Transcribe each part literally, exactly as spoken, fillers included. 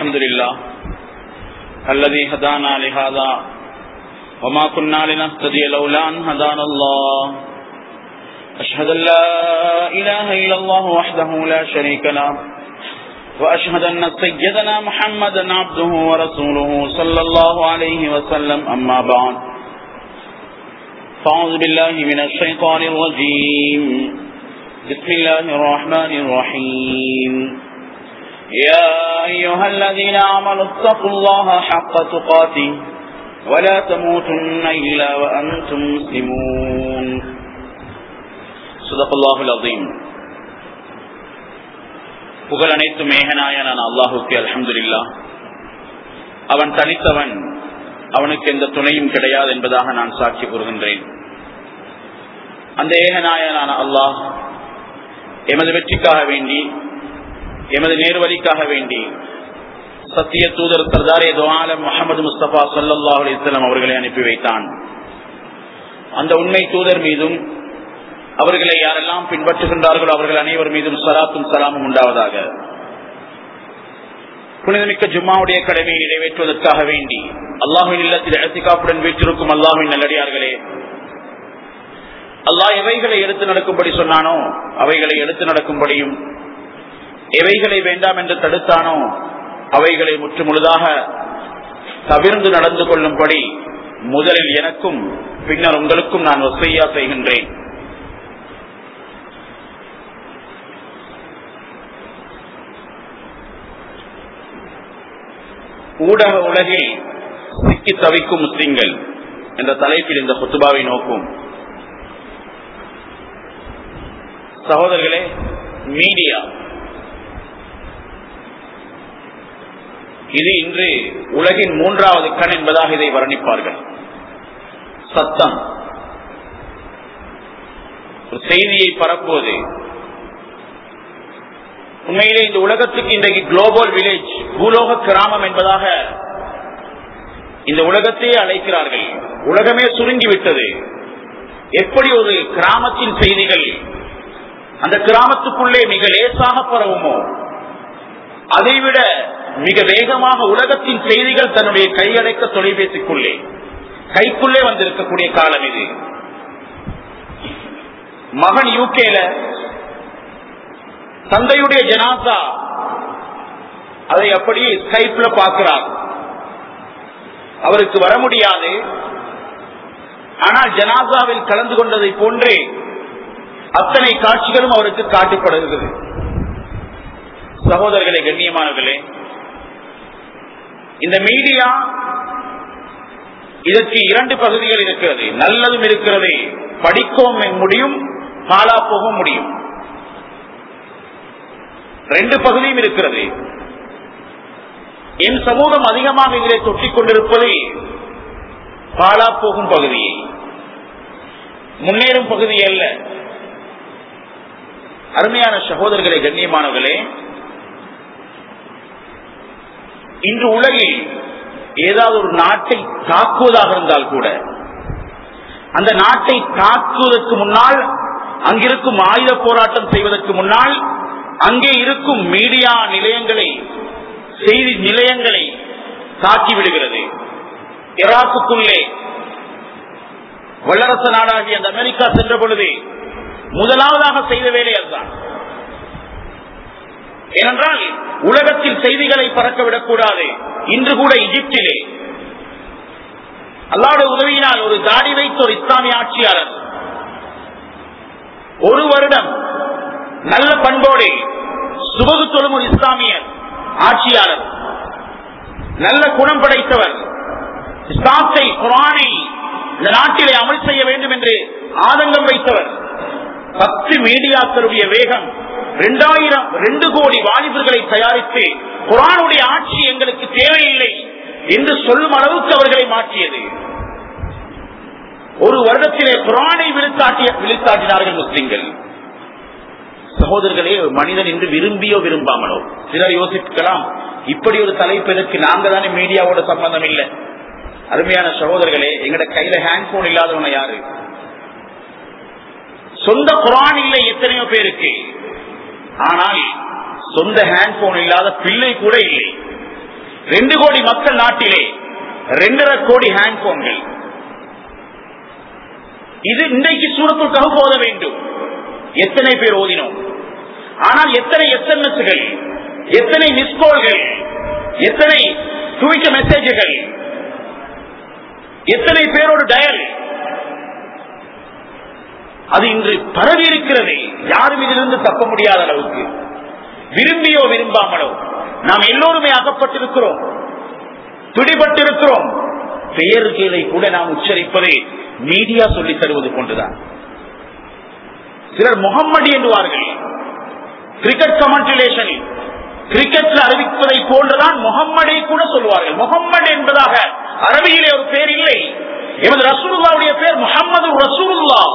الحمد لله الذي هدانا لهذا وما كنا لنهتدي لولا أن هدانا الله أشهد أن لا إله إلا الله وحده لا شريك له وأشهد أن سيدنا محمدا عبده ورسوله صلى الله عليه وسلم أما بعد فأعوذ بالله من الشيطان الرجيم بسم الله الرحمن الرحيم يا أيها الذين آمنوا اتقوا الله حق تقاته ولا تموتن إلا وأنتم مسلمون صدق الله العظيم. புகழ் அனைத்தும் மேகனாயனான அல்லாஹுக்கு அல்ஹம்துலில்லாஹ். அவன் தனித்தவன், அவனுக்கு எந்த துணையும் கிடையாது என்பதாக நான் சாட்சி கூறுகின்றேன். அந்த ஏகநாயனான அல்லாஹ் எமது வெற்றிக்காக வேண்டி, எமது நேர்வழிக்காக வேண்டி சத்திய தூதர் சர்தாரே துஆலம் முஹம்மது முஸ்தபா ஸல்லல்லாஹு அலைஹி வஸல்லம் அவர்களை அனுப்பி வைத்தான். அந்த உண்மை தூதர் மீதும் அவர்களை யாரெல்லாம் பின்பற்றுகின்றார்களோ அவர்கள் அனைவர் மீதும் ஸலாத்தும் ஸலாமும் உண்டாவதாக. புனிதமிக்க ஜும்மாவுடைய கடமையை நிறைவேற்றுவதற்காக வேண்டி அல்லாஹ்வின் இல்லத்தில் இஅ்திகாஃபுடன் வீற்றிருக்கும் அல்லாஹ்வின் நல்லடியார்களே, அல்லாஹ் எவைகளை எடுத்து நடக்கும்படி சொன்னானோ அவைகளை எடுத்து நடக்கும்படியும், எவைகளை வேண்டாம் என்று தடுத்தானோ அவைகளை முற்று முழுதாக தவிர்ந்து நடந்து கொள்ளும்படி முதலில் எனக்கும் பின்னர் உங்களுக்கும் நான் வசிய்யா செய்கின்றேன். ஊடக உலகில் சிக்கி தவிக்கும் முஸ்லிம்கள் என்ற தலைப்பில் இந்த குத்துபாவை நோக்கும். சகோதரர்களே, மீடியா இது இன்று உலகின் மூன்றாவது கண் என்பதாக இதை வர்ணிப்பார்கள். சத்தம், ஒரு செய்தியை பரப்புவது. உண்மையிலே இந்த உலகத்துக்கு இன்றைக்கு குளோபல் வில்லேஜ், பூலோக கிராமம் என்பதாக இந்த உலகத்தையே அழைக்கிறார்கள். உலகமே சுருங்கிவிட்டது. எப்படி ஒரு கிராமத்தின் செய்திகள் அந்த கிராமத்துக்குள்ளே மிக லேசாக பரவுமோ, அதைவிட மிக வேகமாக உலகத்தின் செய்திகள் தன்னுடைய கையடைக்க தொலைபேசிக்குள்ளே கைக்குள்ளே வந்திருக்கக்கூடிய காலம் இது. மகன் யூகேல தந்தையுடைய ஜனாசா, அதை அப்படியே ஸ்கைப்ல பார்க்கிறார். அவருக்கு வர முடியாது, ஆனால் ஜனாசாவில் கலந்து கொண்டதை போன்றே அத்தனை காட்சிகளும் அவருக்கு காட்டப்படுகிறது. சகோதரர்களே, கண்ணியமானவர்களே, இந்த மீடியா இதற்கு இரண்டு பகுதிகள் இருக்கிறது. நல்லதும் இருக்கிறது, படிக்கவும் முடியும், பாலா போகவும் முடியும். ரெண்டு பகுதியும் இருக்கிறது. என் சமூகம் அதிகமாக இதிலே தொட்டிக் கொண்டிருப்பது பாலா போகும் பகுதியை, முன்னேறும் பகுதி அல்ல. அருமையான சகோதரர்களே, கண்ணியமானவர்களே, இன்று உலகில் ஏதாவது ஒரு நாட்டை தாக்குவதாக இருந்தால் கூட அந்த நாட்டை தாக்குவதற்கு முன்னால், அங்கிருக்கும் ஆயுத போராட்டம் செய்வதற்கு முன்னால் அங்கே இருக்கும் மீடியா நிலையங்களை, செய்தி நிலையங்களை தாக்கிவிடுகிறது. ஈராக்குக்குள்ளே வல்லரசு நாடாகிய அந்த அமெரிக்கா சென்ற பொழுது முதலாவதாக செய்த வேலை அதுதான். ஏனென்றால் உலகத்தில் செய்திகளை பறக்கவிடக்கூடாது. இன்று கூட எகிப்திலே அல்லாஹ்வுடைய உதவியினால் ஒரு தாடி வைத்த ஒரு இஸ்லாமிய ஆட்சியாளர் ஒரு வருடம் நல்ல பண்போடு சுபகு தொழும் ஒரு இஸ்லாமிய ஆட்சியாளர், நல்ல குணம் படைத்தவர், இஸ்லாத்தை குர்ஆனை இந்த நாட்டிலே அமல் செய்ய வேண்டும் என்று ஆதங்கம் வைத்தவர். பத்து மீடியாக்களுடைய வேகம் இரண்டாயிரம் ரெண்டு கோடி வாலிபர்களை தயாரித்து குர்ஆனுடைய ஆட்சி எங்களுக்கு தேவையில்லை என்று சொல்லும் அளவுக்கு அவர்களை மாற்றியது. ஒரு வருடத்திலே குர்ஆனை விழுத்தாட்டிய விழுத்தாட்டினார்கள் முஸ்லிம்கள். சகோதரர்களே, மனிதன் என்று விரும்பியோ விரும்பாமலோ, சிலர் யோசிக்கலாம், இப்படி ஒரு தலைப்பதற்கு நாங்க தானே மீடியாவோட சம்பந்தம் இல்லை. அருமையான சகோதரர்களே, எங்கட கையில ஹேண்ட் போன் இல்லாதவங்க யாரு? சொந்த குர்ஆன் இல்லை எத்தனையோ பேருக்கு, ஆனால் சொந்த ஹேண்ட் போன் இல்லாத பிள்ளை கூட இல்லை. ரெண்டு கோடி மக்கள் நாட்டிலே ரெண்டரை கோடி ஹேண்ட் போன்கள். இது இன்றைக்கு சூரத்துல் கஹ்ஃப் ஓத வேண்டும். எத்தனை பேர் ஓதினோம்? ஆனால் எத்தனை எஸ்எம்எஸ்கள், எத்தனை மிஸ்கோல்கள், எத்தனை ட்வீட் மெசேஜ்கள், எத்தனை பேரோடு டயல், அது இன்று பரவி இருக்கிறது. யாரும் இதிலிருந்து தப்ப முடியாத அளவுக்கு, விரும்பியோ விரும்பாமலோ நாம் எல்லோருமே அகப்பட்டிருக்கிறோம், பிடிபட்டிருக்கிறோம். பெயர்களை கூட நாம் உச்சரிப்பதை மீடியா சொல்லித் தருவது போன்றுதான். சிலர் முகம்மது என்பார்கள். கிரிக்கெட் கமெண்ட்ரிலேஷனில் கிரிக்கெட்ல அறிவிப்பதை போன்றுதான் முகம்மதை கூட சொல்வார்கள். முகம்மது என்பதாக அரபியிலே ஒரு பேர் இல்லை. எமது ரசூலுல்லாவுடைய பேர் முஹம்மது ரசூலுல்லாஹ்.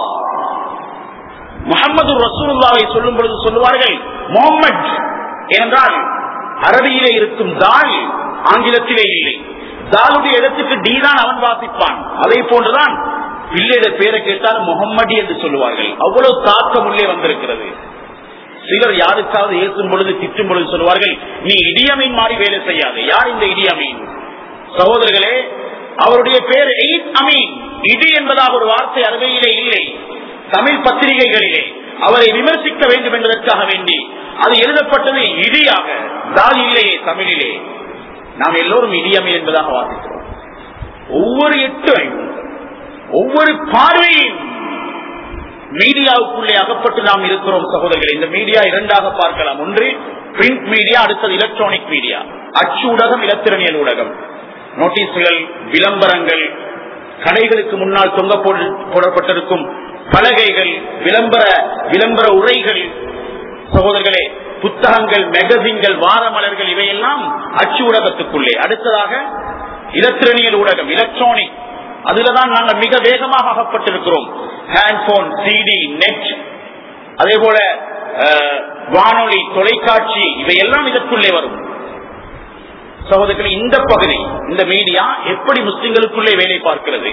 முஹம்மது ரசூலுல்லாஹை சொல்லும் பொழுது சொல்லுவார்கள் முஹம்மத் என்றால் அரபியிலே இருக்கும் தால் ஆங்கிலத்திலே இல்லை. தாலுடைய இடத்துக்கு டி தான் அவன் வாசிப்பான். அதே போன்றுதான் பிள்ளையிட பேரை கேட்டால் முகம்மது என்று சொல்லுவார்கள். அவ்வளவு தாக்கம் உள்ளே வந்திருக்கிறது. சிலர் யாருக்காவது ஏற்றும் பொழுது திட்டும் பொழுது சொல்வார்கள், நீ இடியமீன் மாறி வேலை செய்யாது. யார் இந்த இடியமீன்? சகோதரர்களே, அவருடைய பேர் எயித் அமீன். இடி என்பதாக ஒரு வார்த்தை அரபியிலே இல்லை. தமிழ் பத்திரிகைகளிலே அவரை விமர்சிக்க வேண்டும் என்பதற்காக வேண்டி அது எழுதப்பட்டது இடியாக, தால் இல்லையே தமிழிலே. நாம் எல்லோரும் இடியமீன் என்பதாக வாசிக்கிறோம். ஒவ்வொரு எட்டும் ஒவ்வொரு பார்வையும் மீடியாவுக்குள்ளே அகப்பட்டு நாம் இருக்கிறோம் சகோதரர்கள். இந்த மீடியா இரண்டாக பார்க்கலாம். ஒன்று பிரிண்ட் மீடியா, அடுத்தது எலக்ட்ரானிக் மீடியா. அச்சு ஊடகம், இலத்திரனியல் ஊடகம். நோட்டீஸ்கள், விளம்பரங்கள், கடைகளுக்கு முன்னால் தொங்க போடப்பட்டிருக்கும் பலகைகள், விளம்பர விளம்பர உரைகள், சகோதரர்களே, புத்தகங்கள், மேகசின்கள், வாரமலர்கள், இவையெல்லாம் அச்சு ஊடகத்துக்குள்ளே. அடுத்ததாக இலத்திரனியல் ஊடகம், எலக்ட்ரானிக். அதுலதான் நாங்கள் மிக வேகமாக அகப்பட்டிருக்கிறோம். ஹேண்ட்போன், சிடி, நெட், அதே போல வானொலி, தொலைக்காட்சி, இவையெல்லாம் இதற்குள்ளே வரும். சகோதரர்களே, இந்த பகுதி, இந்த மீடியா எப்படி முஸ்லிம்களுக்குள்ளே வேலை பார்க்கிறது?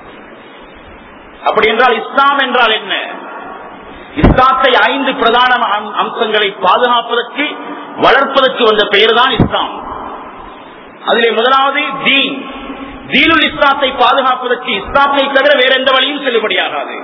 அப்படி என்றால் இஸ்லாம் என்றால் என்ன? இஸ்லாத்தை ஐந்து பிரதான அம்சங்களை பாதுகாப்பதற்கு, வளர்ப்பதற்கு வந்த பெயர் தான் இஸ்லாம். அதிலே முதலாவது தீன். தீனுல் இஸ்லாத்தை பாதுகாப்பதற்கு இஸ்லாத்தை தவிர வேற எந்த வழியும் செல்லுபடியாகாது.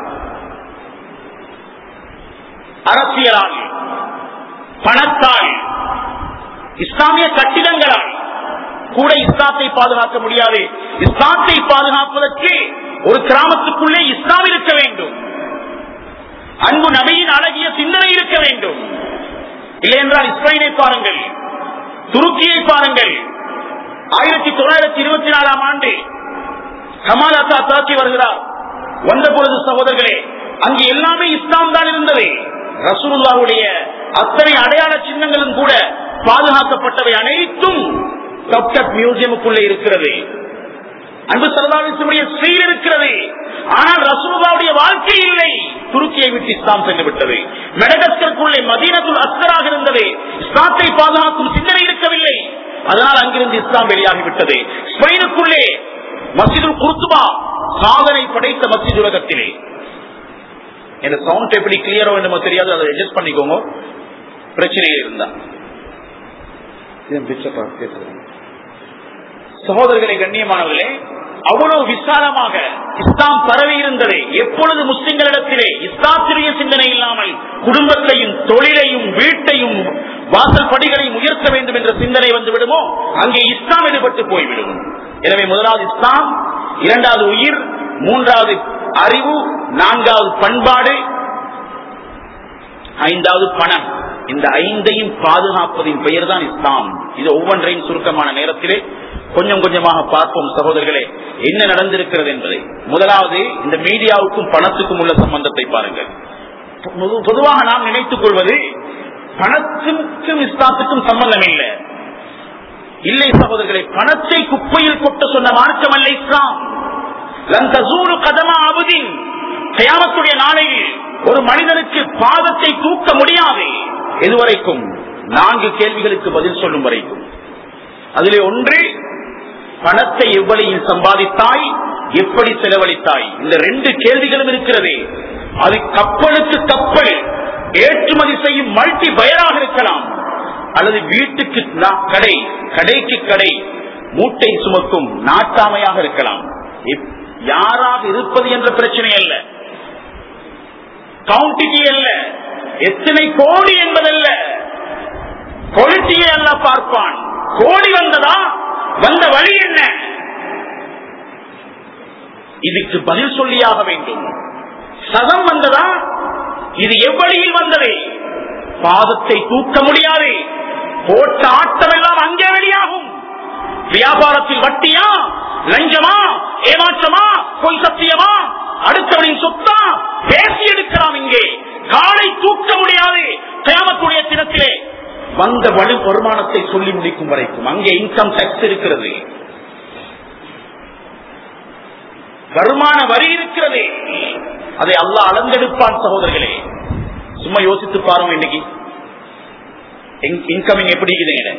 அரசியலால், பணத்தால், இஸ்லாமிய கட்டிடங்களால் கூட இஸ்லாத்தை பாதுகாக்க முடியாது. இஸ்லாத்தை பாதுகாப்பதற்கு ஒரு கிராமத்துக்குள்ளே இஸ்லாம் இருக்க வேண்டும். அன்பு நபியின் அழகிய சிந்தனை இருக்க வேண்டும். இல்லை என்றால் இஸ்ரேலை பாருங்கள், துருக்கியை பாருங்கள். ஆயிரத்தி தொள்ளாயிரத்தி இருபத்தி நாலாம் ஆண்டு கமால் அசாத் தாக்கி வருகிறார். வந்த பொழுது சகோதரர்களே, அங்கு எல்லாமே இஸ்லாம் தான் இருந்தது. ரசூலுல்லாஹுடைய அத்தனை அடையாள சின்னங்களும் கூட பாதுகாக்கப்பட்டவை அனைத்தும் கப்கட் மியூசியமுக்குள்ளே இருக்கிறது. அன்பு ஸல்லல்லாஹு அலைஹி வஸல்லம் ஸ்ரீல் இருக்கிறது. ஆனால் ரசூலுல்லாஹுடைய வாழ்க்கை இல்லை. துருக்கியை விட்டு இஸ்லாம் சென்று விட்டது. மெடகஸ்கருக்குள்ளே மதீனத்துல் அஸ்கராக இருந்தது. இஸ்லாத்தை பாதுகாக்கும் சிந்தனை இருக்கவில்லை. அதனால் அங்கிருந்து இஸ்லாம் வெளியாகிவிட்டது. ஸ்பெயினுக்குள்ளே மஸ்ஜிதுல் குர்துபா சாதனை படைத்த மஸ்ஜித் உலகத்திலே. இந்த சவுண்ட் எப்படி கிளியரோ என்னமோ தெரியாது, அதை அட்ஜஸ்ட் பண்ணிக்கோங்க. பிரச்சனை இருந்தா சகோதரர்களை, கண்ணியமானவர்களே, அவ்வளவு விசாலமாக இஸ்லாம் பரவி இருந்தது. எப்பொழுது முஸ்லிம்களிடத்திலே இஸ்லாத்திரிய சிந்தனை இல்லாமல் குடும்பத்தையும், தொழிலையும், வீட்டையும், வாசல் படிகளையும் உயர்த்த வேண்டும் என்ற சிந்தனை வந்து விடுமோ, அங்கே இஸ்லாம் ஈடுபட்டு போய்விடும். எனவே முதலாவது இஸ்லாம், இரண்டாவது உயிர், மூன்றாவது அறிவு, நான்காவது பண்பாடு, ஐந்தாவது பணம். இந்த ஐந்தையும் பாதுகாப்பதின் பெயர் தான் இஸ்லாம். இது ஒவ்வொன்றையும் சுருக்கமான நேரத்திலே கொஞ்சம் கொஞ்சமாக பார்ப்போம் சகோதரர்களே, என்ன நடந்திருக்கிறது என்பதை. முதலாவது, இந்த மீடியாவுக்கும் பணத்துக்கும் உள்ள சம்பந்தத்தை பாருங்கள். பொதுவாக நாம் நினைத்துக் கொள்வது பணத்துக்கும் இஸ்லாத்துக்கும் சம்பந்தம் இல்லை. இல்லை சகோதரர்களே, பணத்தை குப்பையில் கொட்ட சொன்ன மார்க்கம் அல்ல இஸ்லாம். லன் தஸூலு கதம அபதின், கியாமத்துடைய நாளையில் ஒரு மனிதனுக்கு பாதத்தை தூக்க முடியாது. எதுவரைக்கும்? நான்கு கேள்விகளுக்கு பதில் சொல்லும் வரைக்கும். அதிலே ஒன்று, பணத்தை எவ்வளியில் சம்பாதித்தாய், எப்படி செலவழித்தாய். இந்த ரெண்டு கேள்விகளும் இருக்கிறது. அது கப்பலுக்கு கப்பல் ஏற்றுமதி செய்யும் மல்டி பயராக இருக்கலாம், அல்லது வீட்டுக்கு கடை, கடைக்கு கடை, மூட்டை சுமக்கும் நாட்டாமையாக இருக்கலாம். யாராக இருப்பது என்ற பிரச்சனை அல்ல, கவுண்டிட்டி அல்ல, எத்தனை கோடி என்பதல்ல, குவாலிட்டியை அல்ல பார்ப்பான். கோடி வந்ததா, வந்த வழி என்ன, இதுக்கு பதில் சொல்லியாக வேண்டும். சதம் வந்ததா, இது எவ்வழியில் வந்தது, பாதத்தை தூக்க முடியாது, போட்ட ஆட்டம் எல்லாம் அங்கே வெளியாகும். வியாபாரத்தில் வட்டியா, லஞ்சமா, ஏமாற்றமா, பொய் சத்தியமா, அடுத்தவனின் சொத்தா, பேசி எடுக்கலாம். இங்கே காலை தூக்க முடியாது. கியாமத்துடைய தினத்திலே வந்த வலு வருமானத்தை சொல்லி முடிக்கும் வரைக்கும் அங்கே இன்கம் டாக்ஸ் இருக்கிறது, வருமான வரி இருக்கிறது. அதை அல்லாஹ் அளந்தெடுப்பான். சகோதரர்களே, சும்மா யோசித்து பாருங்க. இன்னைக்கு இன்கமிங் எப்படி இருக்குதுங்க?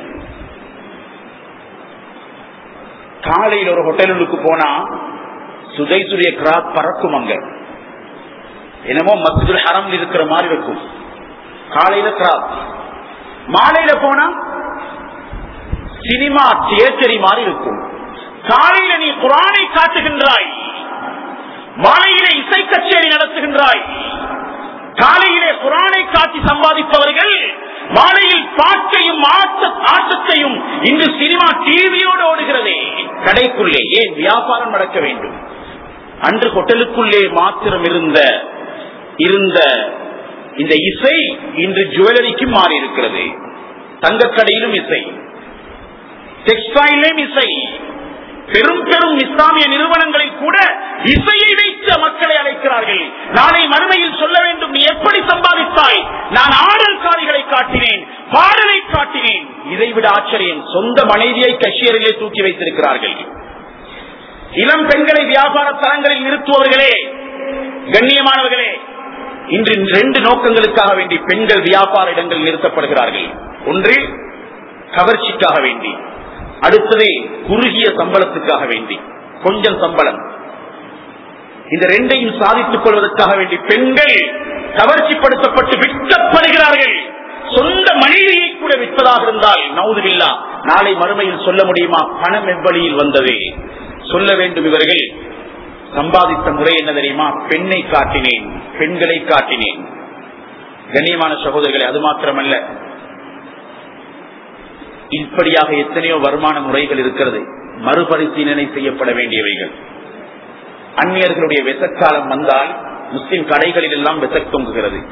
காலையில் ஒரு ஹோட்டலுக்கு போனா சுதைசுரிய கிராத் பறக்கும். அங்க என்னமோ மஸ்ஜிதுல் ஹரம் இருக்கிற மாதிரி இருக்கும். காலையில கிராத், மாலையில போனா சினிமா தியேட்டரி மாதிரி இருக்கும். காலையில நீ குர்ஆனை காட்டுகின்றாய், மாலையில இசை கச்சேரி நடத்துகின்றாய். காலையிலே குர்ஆனை காட்டி சம்பாதிப்பவர்கள் மாலையில் பாட்டையும் ஆட்டத்தையும் இன்று சினிமா டிவியோடு ஓடுகிறதே. கடைக்குள்ளே ஏன் வியாபாரம் நடக்க வேண்டும்? அன்று ஹோட்டலுக்குள்ளே மாத்திரம் இருந்த இருந்த இந்த இசை இன்று ஜுவல்லரிக்கு மாறி இருக்கிறது. தங்கக்கடையிலும் இசை, டெக்ஸ்டைலும் இசை, பெரும் பெரும் இஸ்லாமிய நிறுவனங்களில் கூட இசையை வைத்த மக்களை அழைக்கிறார்கள். நாளை மறுமையில் சொல்ல வேண்டும், நீ எப்படி சம்பாதித்தாய்? நான் ஆடல்காரிகளை காட்டினேன், பாடலை காட்டினேன். இதைவிட ஆச்சரியம், சொந்த மனைவியை கஷியரிலே தூக்கி வைத்திருக்கிறார்கள். இளம் பெண்களை வியாபார தலங்களில் நிறுத்துவவர்களே, கண்ணியமானவர்களே, இன்று ரெண்டு நோக்கங்களுக்காக வேண்டி பெண்கள் வியாபார இடங்களில் நிறுத்தப்படுகிறார்கள். ஒன்று கவர்ச்சிக்காக வேண்டி, அடுத்தது குறுகிய சம்பளத்துக்காக வேண்டி, கொஞ்சம் சம்பளம். இந்த ரெண்டையும் சாதித்துக் கொள்வதற்காக வேண்டி பெண்கள் கவர்ச்சிப்படுத்தப்பட்டு விற்கப்படுகிறார்கள். சொந்த மனைவியை கூட விற்பதாக இருந்தால் நவுதுபில்லா, நாளை மறுமையில் சொல்ல முடியுமா பணம் எவ்வழியில் வந்தது? சொல்ல வேண்டும். இவர்கள் சம்பாதித்த முறை என்ன தெரியுமா? பெண்ணை காட்டினேன், பெண்களை காட்டினேன். கண்ணியமான சகோதரர்களே, அது மாத்திரமல்ல, இப்படியாக எத்தனையோ வருமான முறைகள் இருக்கிறது, மறுபரிசீலனை செய்யப்பட வேண்டியவைகள். அந்நியர்களுடைய வெசக்காலம் வந்தால் முஸ்லிம் கடைகளில் எல்லாம் வெசக் தொங்குகிறது.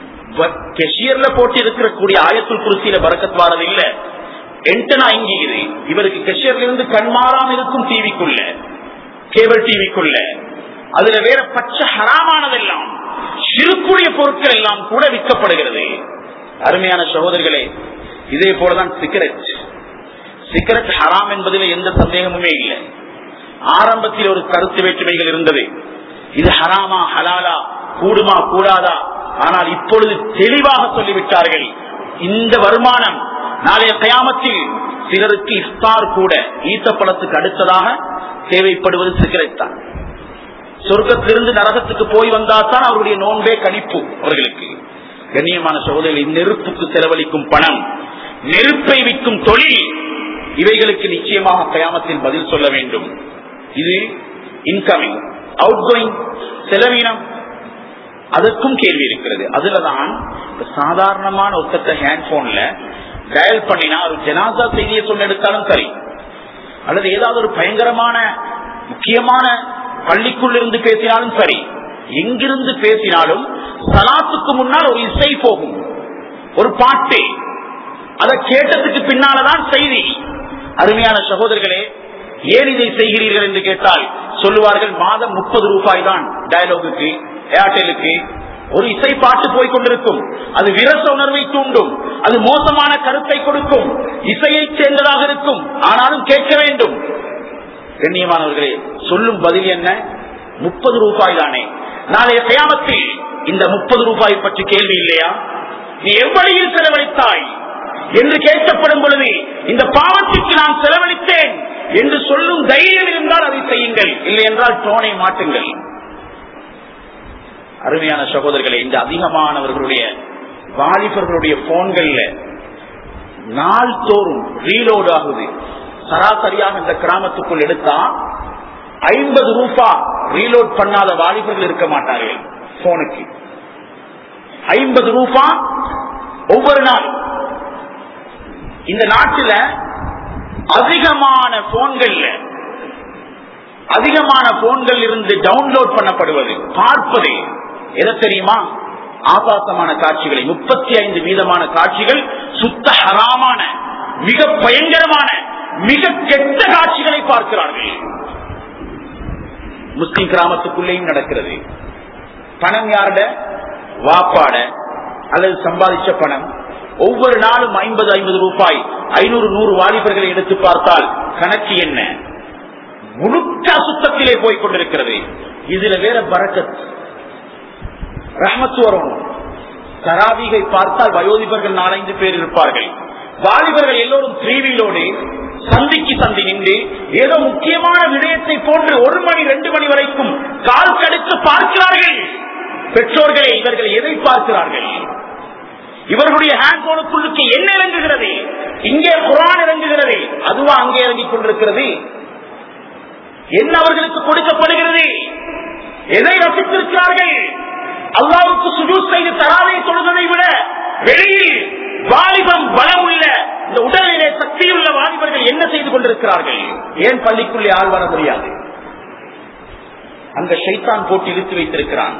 கெஷியர்ல போட்டு இருக்கக்கூடிய ஆயத்துல் குர்சியில பரக்கத் வாரது இல்ல, என்டனா இங்கிது. இவருக்கு கெஷியர்ல இருந்து கண்மாறாம இருக்கும் டிவிக்குள்ள, கேபிள் டிவிக்குள்ள, அதுல வேற பச்சை ஹராமானதெல்லாம் சிறுக்குரிய பொருட்கள் எல்லாம் கூட விற்கப்படுகிறது. அருமையான சகோதரர்களே, இதே போலதான் சிகரெட். சிகரெட் ஹராம் என்பதில் எந்த சந்தேகமுமே இல்லை. ஆரம்பத்தில் ஒரு கருத்து வேற்றுமைகள் இருந்தது, இது ஹராமா ஹலாலா, கூடுமா கூடாதா. ஆனால் இப்பொழுது தெளிவாக சொல்லிவிட்டார்கள், இந்த வருமானம் நாளைய கயாமத்தில் சிலருக்கு இஃப்தார் கூட ஈத்தப்பழத்துக்கு அடுத்ததாக தேவைப்படுவது சிகரெட் தான். சொர்க்கத்திலிருந்து நரகத்துக்கு போய் வந்தால்தான் அவருடைய நோன்பே கணிப்பு அவர்களுக்கு. கண்ணியமான சகோதரர்கள், நெருப்புக்கு செலவழிக்கும் பணம், நெருப்பை விற்கும் தொழில், இவைகளுக்கு நிச்சயமாக கயாமத்தில் பதில் சொல்ல வேண்டும். இது இன்கமிங், அவுட் கோயிங் செலவீனம், அதற்கும் கேள்வி இருக்கிறது. அதுலதான் சாதாரணமான ஒத்தட்ட ஹேண்ட் போன்ல டயல் பண்ணினா ஒரு ஜனாசா செய்தியை சொன்ன எடுத்தாலும் சரி, அல்லது ஏதாவது ஒரு பயங்கரமான முக்கியமான பள்ளிக்குள் இருந்து பேசினாலும் சரி, எங்கிருந்து பேசினாலும் சலாத்துக்கு முன்னால் ஒரு இசை போகும், ஒரு பாட்டு. அதை கேட்டதுக்கு பின்னால்தான் செய்தி. அருமையான சகோதரர்களே, ஏன் இதை செய்கிறீர்கள் என்று கேட்டால் சொல்லுவார்கள், மாதம் முப்பது ரூபாய் தான் டயலாகுக்கு, ஏர்டெலுக்கு ஒரு இசை பாட்டு போய் கொண்டிருக்கும். அது விரச உணர்வை தூண்டும், அது மோசமான கருத்தை கொடுக்கும், இசையை சேர்ந்ததாக இருக்கும், ஆனாலும் கேட்க வேண்டும். கண்ணியமானவர்களே, சொல்லும் பதில் என்ன? முப்பது ரூபாய் தானே. நாளைய கியாமத்தில் இந்த முப்பது ரூபாய் பற்றி கேள்வி இல்லையா? நீ எவ்வழியில் செலவழித்தாய் என்று கேட்கப்படும் பொழுது இந்த பாவத்திற்கு நான் செலவழித்தேன் என்று சொல்லும் தைரியம் இருந்தால் அதை செய்யுங்கள், இல்லை என்றால் டோனை மாட்டுங்கள். அருமையான சகோதரர்களே, இந்த அதிகமானவர்களுடைய வாலிபர்களுடைய போன்கள்ல நாள் தோறும் ரீலோடு ஆகுது, சராசரியாக இந்த கிராமத்துக்குள் எடுத்தா ஐம்பது ரூபாய் ரீலோட் பண்ணாத வாலிபர்கள் இருக்க மாட்டார்கள். போனுக்கு ஐம்பது ரூபாய் ஒவ்வொரு நாள். இந்த நாட்டில் அதிகமான போன்கள் அதிகமான போன்கள் இருந்து டவுன்லோட் பண்ணப்படுவது பார்ப்பது எதை தெரியுமா? ஆபாசமான காட்சிகளை. முப்பத்தி ஐந்து வீதமான காட்சிகள் சுத்த ஹராமான மிக பயங்கரமான மிக கெட்ட காட்சிகளை பார்க்கிறார்கள். முஸ்லிம் கிராமத்துக்குள்ளேயும் நடக்கிறது. பணம் யாருட? வாப்பாட அல்லது சம்பாதிச்ச பணம். ஒவ்வொரு நாளும் ஐம்பது ஐம்பது ரூபாய் ஐநூறு நூறு வாலிபர்களை எடுத்து பார்த்தால் கணக்கு என்ன? முழுக்க சுத்தத்திலே போய் கொண்டிருக்கிறது. இதுல வேற பரக்கத் ரஹ்மத்து வரும். தராவீகை பார்த்தால் வயோதிபர்கள் நாலஞ்சு பேர் இருப்பார்கள். வாலிபர்கள் எல்லோரும் டிவியிலோடு சந்திக்கு சந்தி நின்று ஏதோ முக்கியமான விடயத்தை போன்று ஒரு மணி ரெண்டு மணி வரைக்கும் கால் கடுத்து பார்க்கிறார்கள். பெற்றோர்களே, இவர்கள் எதை பார்க்கிறார்கள்? இவர்களுடைய ஹேண்ட் போனுக்குள்ளுக்கு என்ன இறங்குகிறது? இங்கே குர்ஆன் இறங்குகிறது, அதுவா அங்கே இறங்கிக் கொண்டிருக்கிறது? என்ன அவர்களுக்கு கொடுக்கப்படுகிறது? எதை ரசித்திருக்கிறார்கள்? அல்லாஹ்வுக்கு சுஜூத் செய்து தராவை தொழுவதை விட வெளியில் வாலிபம் பலம் உள்ள இந்த உடலிலே சக்தியுள்ள வாலிபர்கள் என்ன செய்து கொண்டிருக்கிறார்கள்? ஏன் பள்ளிக்குள்ளே ஆள் வர முடியாது? அங்க ஷைத்தான் போட்டு இழுத்து வைத்திருக்கிறான்.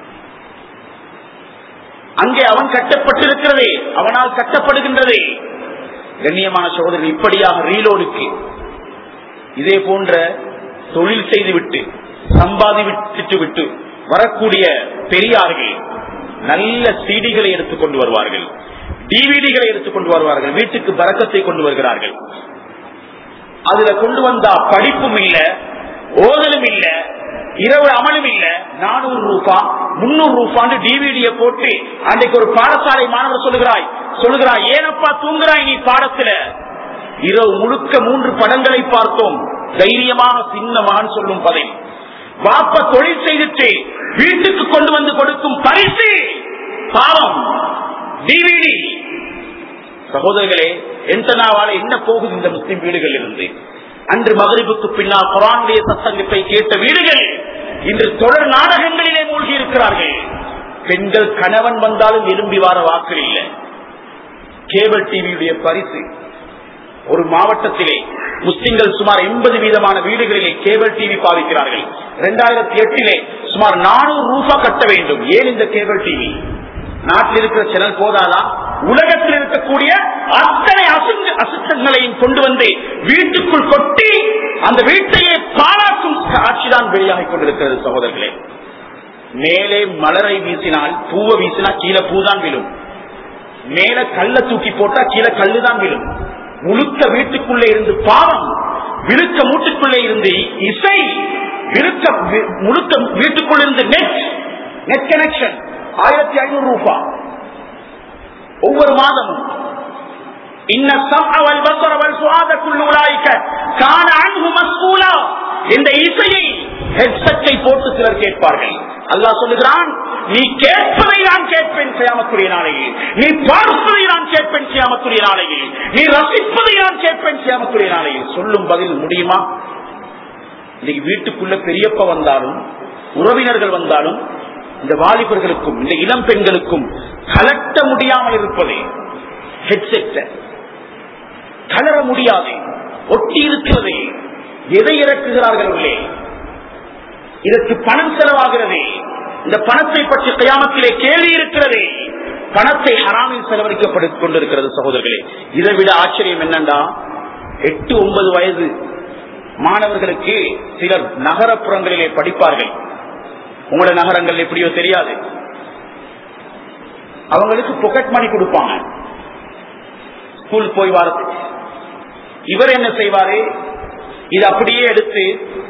அங்கே அவன் கட்டப்பட்டிருக்கிறது, அவனால் கட்டப்படுகின்றது. கண்ணியமான சகோதரர்கள், இப்படியாக ரீலோடுக்கு இதே போன்ற தொழில் செய்துவிட்டு சம்பாதித்து விட்டு வரக்கூடிய பெரியார்கள் நல்ல சீடிகளை எடுத்துக்கொண்டு வருவார்கள், டிவிடிகளை எடுத்துக்கொண்டு வருவார்கள், வீட்டுக்கு பரக்கத்தை கொண்டு வருகிறார்கள். அதுல கொண்டு வந்தா படிப்பும் இல்ல, ஓதலும் இல்ல, இரவு அமலும் இல்ல, நானூறு ரூபாய் முன்னூறு ரூபாய் டிவிடியை போட்டு அன்றைக்கு ஒரு பாடசாலை மாணவர் சொல்லுகிறாய் சொல்லுகிறாய் ஏனப்பா தூங்குறாய் நீ பாடத்துல? இரவு முழுக்க மூன்று படங்களை பார்த்தோம். தைரியமாக சின்ன மகன் சொல்லும் பதை. வாப்ப தொழில் செய்துட்டு வீட்டுக்கு கொண்டு வந்து கொடுக்கும் பரிசு பாவம் டிவிடி. சகோதரர்களே, என்டனாவால என்ன போகுது இந்த முஸ்லிம் வீடுகள் இருந்து? அன்று மகரிபுக்கு பின்னால் குர்ஆனுடைய சத்தங்கத்தை கேட்ட வீடுகள் இன்று தொடர் நாடகங்களிலே மூழ்கி இருக்கிறார்கள். பெண்கள் கணவன் வந்தாலும் விரும்பி வார வாக்கள் இல்லை. கேபிள் டிவியுடைய பரிசு ஒரு மாவட்டத்திலே முஸ்லிம்கள் சுமார் எண்பது வீதமான வீடுகளிலே கேபிள் டிவி பாவிக்கிறார்கள். இரண்டாயிரத்தி எட்டிலே சுமார் நானூறு ரூபாய் கட்ட வேண்டும். ஏன் இந்த கேபிள் டிவி? நாட்டில் இருக்கிற சேனல் போதாதா? உலகத்தில் இருக்கக்கூடிய அத்தனை அசுத்தங்களையும் கொண்டு வந்து வீட்டுக்குள் கொட்டி அந்த வீட்டையே பாழாக்கும் காட்சிதான் வெளியாகிக் கொண்டிருக்கிறது. சகோதரர்களே, மேலே மலரை வீசினால் பூவை வீசினா கீழே பூதான் விழும், மேல கல்ல தூக்கி போட்டா கீழே கல்லுதான் விழும். முழுக்க வீட்டுக்குள்ளே இருந்து பாவம், விழுக்க மூட்டுக்குள்ளே இருந்து இசை, விழுக்க முழுக்க வீட்டுக்குள்ள இருந்து நெட் நெட் கனெக்ஷன் ஆயிரத்தி ஐநூறு ரூபாய் ஒவ்வொரு மாதமும். இந்த இசையை ஹெட்செட்டை போட்டு சிலர் கேட்பார்கள். அல்லாஹ் சொல்லுகிறான், நீ கேட்பதை நான் கேட்பேன் கியாமத்துடைய நாளையில், நீ பார்ப்பதை நான் கேட்பேன் கியாமத்துடைய நாளையில், நீ ரசிப்பதை நான் கேட்பேன் கியாமத்துடைய நாளையில். சொல்லும் பதில் முடியுமா? இன்னைக்கு வீட்டுக்குள்ள பெரியப்ப வந்தாலும் உறவினர்கள் வந்தாலும் இந்த வாலிபர்களுக்கும் இந்த இளம் பெண்களுக்கும் கலட்ட முடியாமல் இருப்பதே ஹெட்செட். கலர முடியாது, ஒட்டி இருக்கிறதே. எதை இறக்குகிறார்கள்? இதற்கு பணம் செலவாகிறது. இந்த பணத்தை பற்றி கியாமத்திலே கேள்வி இருக்கிறது. பணத்தை ஹராமில் செலவழிக்கப்பட்டுக் கொண்டிருக்கிறது. சகோதரர்களே, இதை விட ஆச்சரியம் என்னண்டா, எட்டு ஒன்பது வயது மாணவர்களுக்கு சிலர் நகரப்புறங்களிலே படிப்பார்கள். உங்களோட நகரங்கள் எப்படியோ தெரியாது, அவங்களுக்கு பாக்கெட் மணி கொடுப்பாங்க ஸ்கூல் போய் வாரத்துக்கு. இவர் என்ன செய்வாரு? இது அப்படியே எடுத்து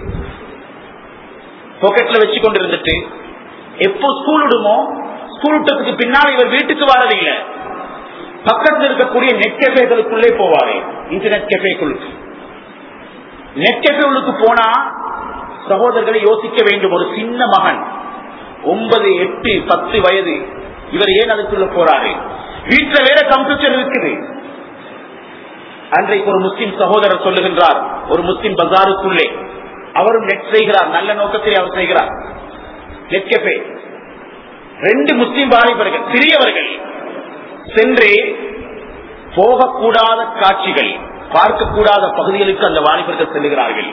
பாக்கெட்ல வச்சு கொண்டு இருந்துட்டு எப்போ ஸ்கூல் விடுமோ ஸ்கூல் விட்டதுக்கு பின்னால் இவர் வீட்டுக்கு வரது இல்லை, பக்கத்தில் இருக்கக்கூடிய நெட் கெஃபேகளுக்குள்ளே போவாரு. இன்டர்நெட் கெஃபேக்குள்ளுக்கு நெட் கெஃபேகளுக்கு போனா சகோதரர்களை யோசிக்க வேண்டும். ஒரு சின்ன மகன் ஒன்பது எட்டு பத்து வயது, இவர் ஏன் அதுக்குள்ள போறாரு? வீட்டுல வேற கம்ப்யூட்டர் இருக்குது, அன்றைக்கு ஒரு முஸ்லிம் சகோதரர் சொல்லுகின்றார், ஒரு முஸ்லிம் பஜாருக்குள்ளே அவரும் நெட் செய்கிறார், நல்ல நோக்கத்தை அவர் செய்கிறார். நெட் கெஃபே ரெண்டு முஸ்லிம் வாலிபர்கள் சிறியவர்கள் சென்று போகக்கூடாத காட்சிகள், பார்க்கக்கூடாத பகுதிகளுக்கு அந்த வாலிபர்கள் செல்லுகிறார்கள்.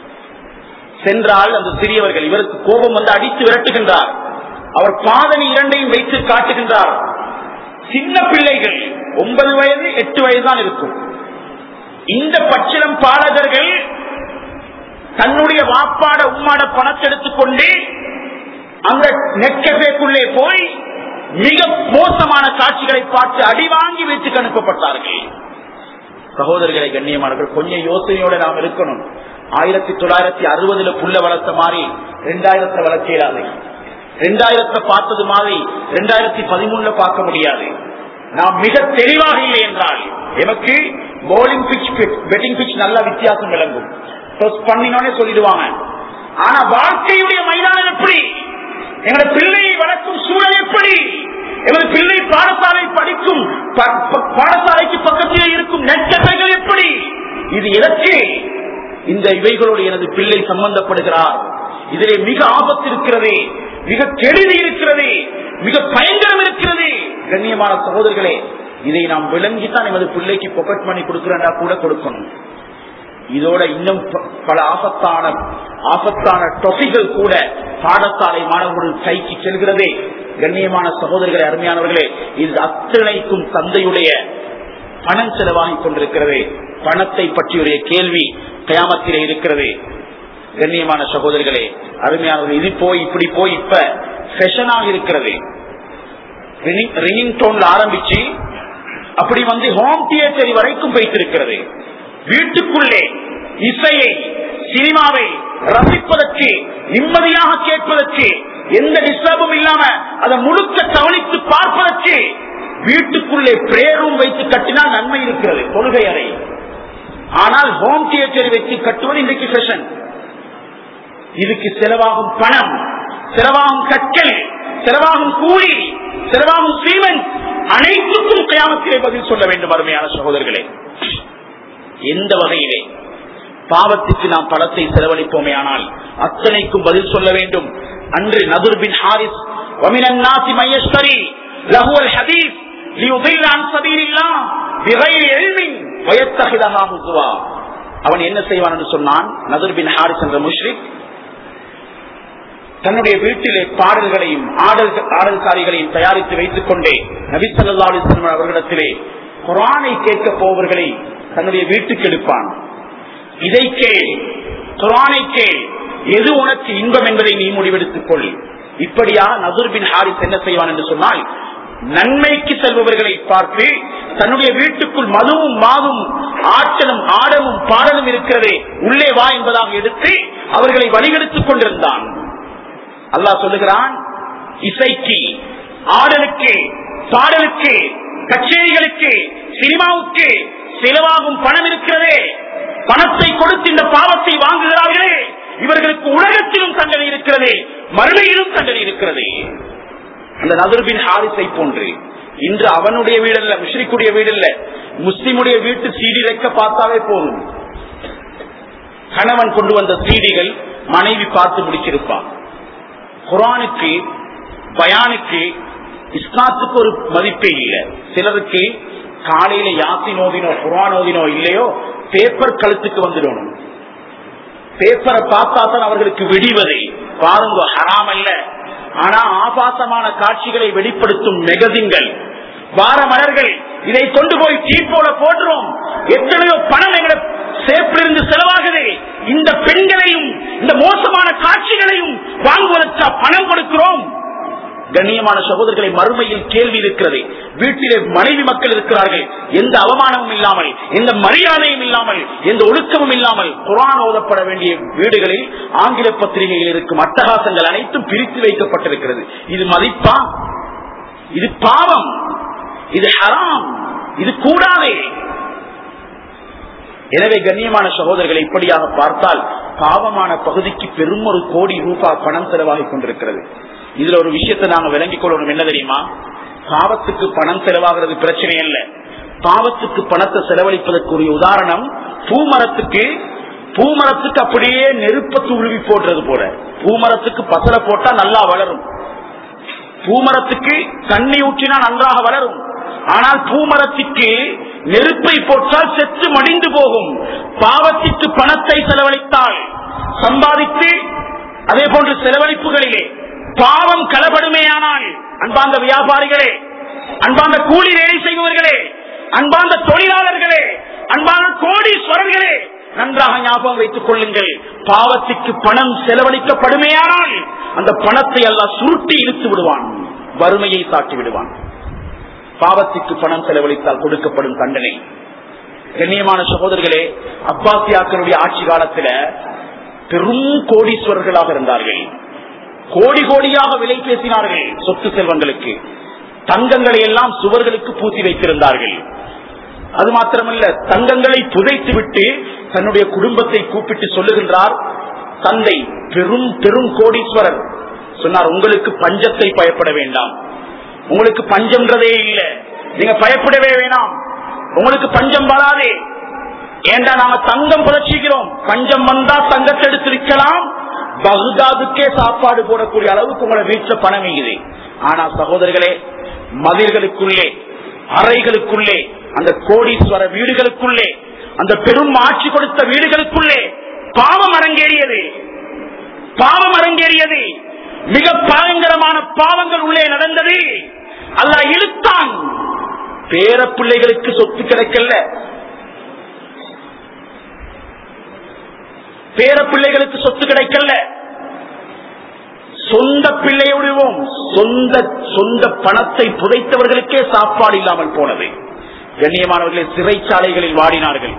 சென்றால் அந்த சிறியவர்கள் இவருக்கு கோபம் வந்து அடித்து விரட்டுகின்றார். அவர் பாதணி இரண்டையும் வைத்து காட்டுகின்றார். சின்ன பிள்ளைகள் ஒன்பது வயது எட்டு வயது தான் இருக்கும். இந்த பச்சிலம் பாலகர்கள் தன்னுடைய வாப்பாட உம்மாட பணத்தை எடுத்துக்கொண்டு அந்த நெட்கஃபேக்குள்ளே போய் மிக மோசமான காட்சிகளை பார்த்து அடி வாங்கி வீட்டுக்கு அனுப்பப்பட்டார்கள். சகோதரர்களை கண்ணியமானவர்கள், கொஞ்சம் யோசனையோட நாம் இருக்கணும். ஆயிரத்தி தொள்ளாயிரத்தி அறுபதுல புள்ள வளர்த்த மாதிரி ரெண்டாயிரத்தை வளர்க்கிறாரு. ரெண்டாயிரத்தை பார்த்தது மாதிரி ரெண்டாயிரத்தி பதிமூணுல பார்க்க முடியாது. நாம் மிக தெளிவாக இல்லை என்றால் எனக்கு பவுலிங் பிச் பெட்டிங் பிச் நல்ல வித்தியாசம் விளங்கும், பண்ணினோனே சொல்லிடுவாங்க. ஆனா வாழ்க்கையுடைய மைதானம் எப்படி, எங்களோட பிள்ளையை வளர்க்கும் சூழல் எப்படி, எனது பிள்ளை பாடசாலை படிக்கும் பாடசாலைக்கு பக்கத்திலே இருக்கும் நெட்கஃபேகள் எப்படி, இது எதற்கு இந்த இவைகளோடு எனது பிள்ளை சம்பந்தப்படுகிறார். இதிலே மிக ஆபத்து இருக்கிறது, மிக கெடுதி இருக்கிறது, மிக பயங்கரம் இருக்கிறது. கண்ணியமான சகோதரர்களே, இதை நாம் விளங்கித்தான் எமது பிள்ளைக்கு பாக்கெட் மணி கொடுக்கிறா கூட கொடுக்கணும். இதோட இன்னும் பல ஆபத்தான ஆபத்தான டொபிகள் கூட பாடசாலை மாணவர்கள் கைக்கு செல்கிறதே. கண்ணியமான சகோதரர்களே, அருமையானவர்களே, இது அத்தனைக்கும் தந்தையுடைய பணம் செலவாகிக் கொண்டிருக்கிறது. பணத்தை பற்றிய கேள்வி கயாமத்திலே இருக்கிறது. கண்ணியமான சகோதரர்களே, அருமையானவர்கள், இது போய் இப்படி போய் இப்ப ஃபேஷனாக இருக்கிறது. ரிங்கிங் டோன்ல ஆரம்பிச்சு அப்படி வந்து ஹோம் தியேட்டர் வரைக்கும் வைத்திருக்கிறது. வீட்டுக்குள்ளே இசையை சினிமாவை ரசிப்பதற்கு, நிம்மதியாக கேட்பதற்கு, எந்த டிஸ்டர்பும் இல்லாம அதை முழுக்க கவனித்து பார்ப்பதற்கு வீட்டுக்குள்ளே பிரேரும் வைத்து கட்டினால் நன்மை இருக்கிறது, தொழுகை அறை. ஆனால் ஹோம் தியேட்டர் வைத்து கட்டுவது இன்றைக்கு ஃபேஷன். இதுக்கு செலவாகும் பணம், செலவாகும் கற்கள், செலவாகும் கூலி, செலவாகும் சீமெண்ட், அனைத்துக்கும் கியாமத்திலே பதில் சொல்ல வேண்டும். அருமையான சகோதரர்களே, எந்த வகையிலே பாவத்துக்கு நாம் பணத்தை செலவழிப்போமே ஆனால் அத்தனைக்கும் பதில் சொல்ல வேண்டும். அன்று நதுர் பின் ஹாரிஸ் வமினன் நாசி மயஸ்தரி லஹுல் ஹதீஸ் லியுதில் அன் சபீலில்லாஹ் பிகைரி இல்மின் வயத்தஹிதஹா ஹுஸ்வா. அவன் என்ன செய்வான் என்று சொன்னான். நதுர் பின் ஹாரிஸ் என்ற முஷ்ரிக் தன்னுடைய வீட்டிலே பாடல்களையும் ஆடல் ஆடல்காரிகளையும் தயாரித்து வைத்துக் கொண்டே நபி ஸல்லல்லாஹு அலைஹி வஸல்லம் அவர்களிடத்திலே குர்ஆனை கேட்க போவர்களை தன்னுடைய வீட்டுக்கு எடுப்பான். இதை கேள், குர்ஆனை கேள், எது உனக்கு இன்பம் என்பதை நீ முடிவெடுத்துக் கொள். இப்படியாக நதுர் பின் ஹாரிஸ் என்ன செய்வான் என்று சொன்னால், நன்மைக்கு செல்பவர்களை பார்த்து தன்னுடைய வீட்டுக்குள் மதுவும் மாவும் ஆற்றலும் ஆடமும் பாடலும் இருக்கிறதே, உள்ளே வா என்பதாக எடுத்து அவர்களை வழிகெடுத்துக் கொண்டிருந்தான். அல்லாஹ் சொல்லுகிறான், இசைக்கு, ஆடலுக்கு, பாடலுக்கு, கச்சேரிகளுக்கு, சினிமாவுக்கு செலவாகும் பணம் இருக்கிறதே, பணத்தை கொடுத்து இந்த பாவத்தை வாங்குகிறார்களே, இவர்களுக்கு உலகத்திலும் தண்டனை இருக்கிறது, மறுமையிலும் தண்டனை இருக்கிறது. அந்த நதுர் பின் ஹாரிஸை போன்று இன்று அவனுடைய வீடு அல்ல, முஷ்ரிக்குடைய வீடு அல்ல, முஸ்லிமுடைய வீட்டு சீடி வைக்க பார்த்தாலே போதும். கணவன் கொண்டு வந்த சீடிகள் மனைவி பார்த்து முடிச்சிருப்பான். குர்ஆனுக்கு, பயானுக்கு, இஸ்லாத்துக்கு ஒரு மதிப்பே இல்லை. சிலருக்கு காலையில யாசின் ஓதினோ குர்ஆன் ஓதினோ இல்லையோ பேப்பர் கழுத்துக்கு வந்துடணும். பேப்பரை பார்த்தா தான் அவர்களுக்கு விடிவதை. பாருங்க, ஹராம் அல்ல, ஆனா ஆபாசமான காட்சிகளை வெளிப்படுத்தும் மெகசின்கள், வார மலர்கள், இதை கொண்டு போய் டீப்போல போடுறோம். எத்தனையோ பணம் எங்களை சேப்பிலிருந்து செலவாகுது. இந்த பெண்களையும் இந்த மோசமான காட்சிகளையும் வாங்குவதற்கா பணம் கொடுக்கிறோம்? கண்ணியமான சகோதரர்களை, மறுமையில் கேள்வி இருக்கிறது. வீட்டிலே மனைவி மக்கள் இருக்கிறார்கள், எந்த அவமானமும் இல்லாமல், எந்த மரியாதையும் இல்லாமல், எந்த ஒழுக்கமும் இல்லாமல் குர்ஆன் ஓதப்பட வேண்டிய வீடுகளில் ஆங்கில பத்திரிகையில் இருக்கும் அட்டகாசங்கள் அனைத்தும் பிரித்து வைக்கப்பட்டிருக்கிறது. இது மதிப்பா? இது பாவம், இது ஹராம், இது கூடாதே. எனவே கண்ணியமான சகோதரர்களை, இப்படியாக பார்த்தால் பாவமான பகுதிக்கு பெரும் ஒரு கோடி ரூபாய் பணம் செலவாகிக் கொண்டிருக்கிறது. இதுல ஒரு விஷயத்தை நாங்க விளங்கிக் கொள்ளணும். என்ன தெரியுமா? பாவத்துக்கு பணம் செலவாகிறது பிரச்சனை அல்ல, பாவத்துக்கு பணத்தை செலவழிப்பதற்குரிய உதாரணம் பூமரத்துக்கு பூமரத்துக்கு அப்படியே நெருப்பத்து உருவி போடுறது போல. பூமரத்துக்கு பசலை போட்டா நல்லா வளரும், பூமரத்துக்கு தண்ணி ஊற்றினா நன்றாக வளரும். ஆனால் பூமரத்துக்கு நெருப்பை போட்டால் செத்து மடிந்து போகும். பாவத்திற்கு பணத்தை செலவழித்தால் சம்பாதித்து அதே போன்று செலவழிப்புகளிலே பாவம் களபடுமையானால், அன்பார்ந்த வியாபாரிகளே, அன்பார்ந்த கூலி வேலை செய்பவர்களே, அன்பார்ந்த தொழிலாளர்களே, அன்பார்ந்த கோடீஸ்வரர்களே, நன்றாக ஞாபகம் வைத்துக் கொள்ளுங்கள். பாவத்திற்கு பணம் செலவழிக்கப்படுமையானால் அந்த பணத்தை அல்லாஹ் சுருட்டி இழுத்து விடுவான், வறுமையை சாட்டி விடுவான். பாவத்திற்கு பணம் செலவழித்தால் கொடுக்கப்படும் தண்டனை. கண்ணியமான சகோதரர்களே, அப்பாசியாக்களுடைய ஆட்சி காலத்தில் பெரும் கோடீஸ்வரர்களாக இருந்தார்கள். கோடி கோடியாக விலை பேசினார்கள். சொத்து செல்வங்களுக்கு தங்கங்களை எல்லாம் சுவர்களுக்கு பூசி வைத்திருந்தார்கள். அது மாத்திரமல்ல, தங்கங்களை புதைத்து விட்டு தன்னுடைய குடும்பத்தை கூப்பிட்டு சொல்லுகின்றார் தந்தை, பெரும் பெரும் கோடீஸ்வரர் சொன்னார், உங்களுக்கு பஞ்சத்தை பயப்பட வேண்டாம், உங்களுக்கு பஞ்சம்ன்றதே இல்லை, நீங்க பயப்படவே வேணாம், உங்களுக்கு பஞ்சம் வராதே. ஏண்டா நாங்க தங்கம் புதைச்சிக்கிறோம், பஞ்சம் வந்தா தங்கத்தை எடுத்திருக்கலாம், பகுதாதுக்கே சாப்பாடு போடக்கூடிய அளவுக்கு உங்களை வீட்டுல பணம் இருக்குது. ஆனா சகோதரர்களே, மதில்களுக்குள்ளே அறைகளுக்குள்ளே அந்த கோடீஸ்வர வீடுகளுக்குள்ளே அந்த பெரும் ஆட்சி கொடுத்த வீடுகளுக்குள்ளே பாவம் அரங்கேறியது, பாவம் அரங்கேறியது. மிக பயங்கரமான பாவங்கள் உள்ளே நடந்தது. அல்லாஹ் இழுத்தான். பேர பிள்ளைகளுக்கு சொத்து கிடைக்கல, பேர பிள்ளைகளுக்கு சொத்து கிடைக்கல, சொந்த பிள்ளையுடன் சொந்த சொந்த பணத்தை புதைத்தவர்களுக்கே சாப்பாடு இல்லாமல் போனது. கண்ணியமானவர்களே, சிறைச்சாலைகளில் வாடினார்கள்.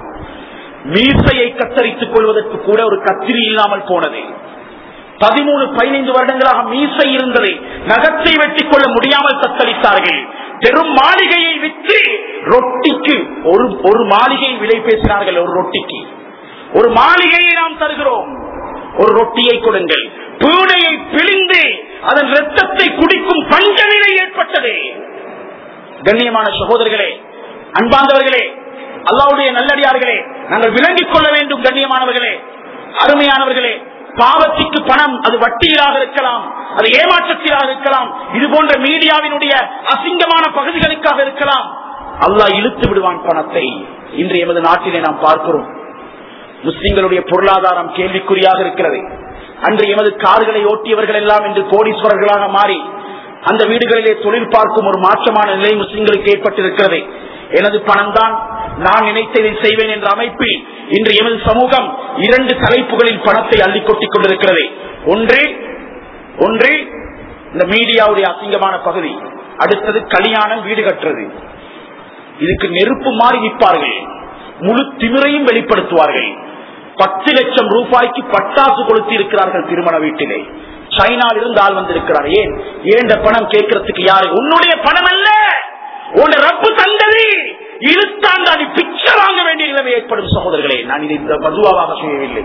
மீசையை கத்தரித்துக் கொள்வதற்கு கூட ஒரு கத்திரி இல்லாமல் போனது. பதிமூணு பதினைந்து வருடங்களாக மீசை இருந்ததை நகத்தை வெட்டிக் கொள்ள முடியாமல் தத்தளித்தார்கள். பெரும் மாளிகையை விற்று ரொட்டிக்கு ஒரு ஒரு மாளிகை விலை பேசினார்கள். ஒரு ரொட்டிக்கு ஒரு மாளிகையை நாம் தருகிறோம், ஒரு ரொட்டியை கொடுங்கள். பூனையை பிழிந்து அதன் இரத்தத்தை குடிக்கும் பஞ்ச நிலை ஏற்பட்டது. கண்ணியமான சகோதரர்களே, அன்பாந்தவர்களே, அல்லாஹ்வுடைய நல்லடியார்களே, நாங்கள் விளங்கிக் கொள்ள வேண்டும். கண்ணியமானவர்களே, அருமையானவர்களே, பாவத்திற்கு பணம் அது வட்டியிலாக இருக்கலாம், அது ஏமாற்றத்திலாக இருக்கலாம், இது போன்ற மீடியாவினுடைய அசிங்கமான பகுதிகளுக்காக இருக்கலாம். அல்லாஹ் இழுத்து விடுவான் பணத்தை. இன்று எமது நாட்டிலே நாம் பார்க்கிறோம், முஸ்லிம்களுடைய பொருளாதாரம் கேள்விக்குறியாக இருக்கிறது. அன்று எமது கார்களை ஓட்டியவர்கள் எல்லாம் இன்று கோடீஸ்வரர்களாக மாறி அந்த வீடுகளிலே தொழில் பார்க்கும் ஒரு மாற்றமான நிலை முஸ்லிம்களுக்கு ஏற்பட்டிருக்கிறது. எனது பணம் தான், நான் நினைத்ததை செய்வேன் என்ற அமைப்பில் இன்று எமது சமூகம் இரண்டு தலைப்புகளில் பணத்தை அள்ளி கொட்டிக் கொண்டிருக்கிறது. ஒன்று ஒன்று இந்த மீடியாவுடைய அசிங்கமான பகுதி, அடுத்தது கல்யாணம், வீடு கட்டுறது. இதுக்கு நெருப்பு மாறி நிற்பார்கள், முழு திமிரையும் வெளிப்படுத்துவார்கள். பத்து லட்சம் ரூபாய்க்கு பட்டாசு கொளுத்தி இருக்கிறார்கள் திருமண வீட்டிலே. சைனாவில் இருந்து ஆள் வந்திருக்கிறார். ஏன் ஏண்ட பணம் கேட்கறதுக்கு யாரு? உன்னுடைய பணம் அல்ல, உன் ரப்பு தந்தது. இழுத்தாண்டா நீ பிச்சை வாங்க வேண்டிய நிலைமை ஏற்படும். சகோதரர்களே, நான் இதை மதுவாக செய்யவில்லை.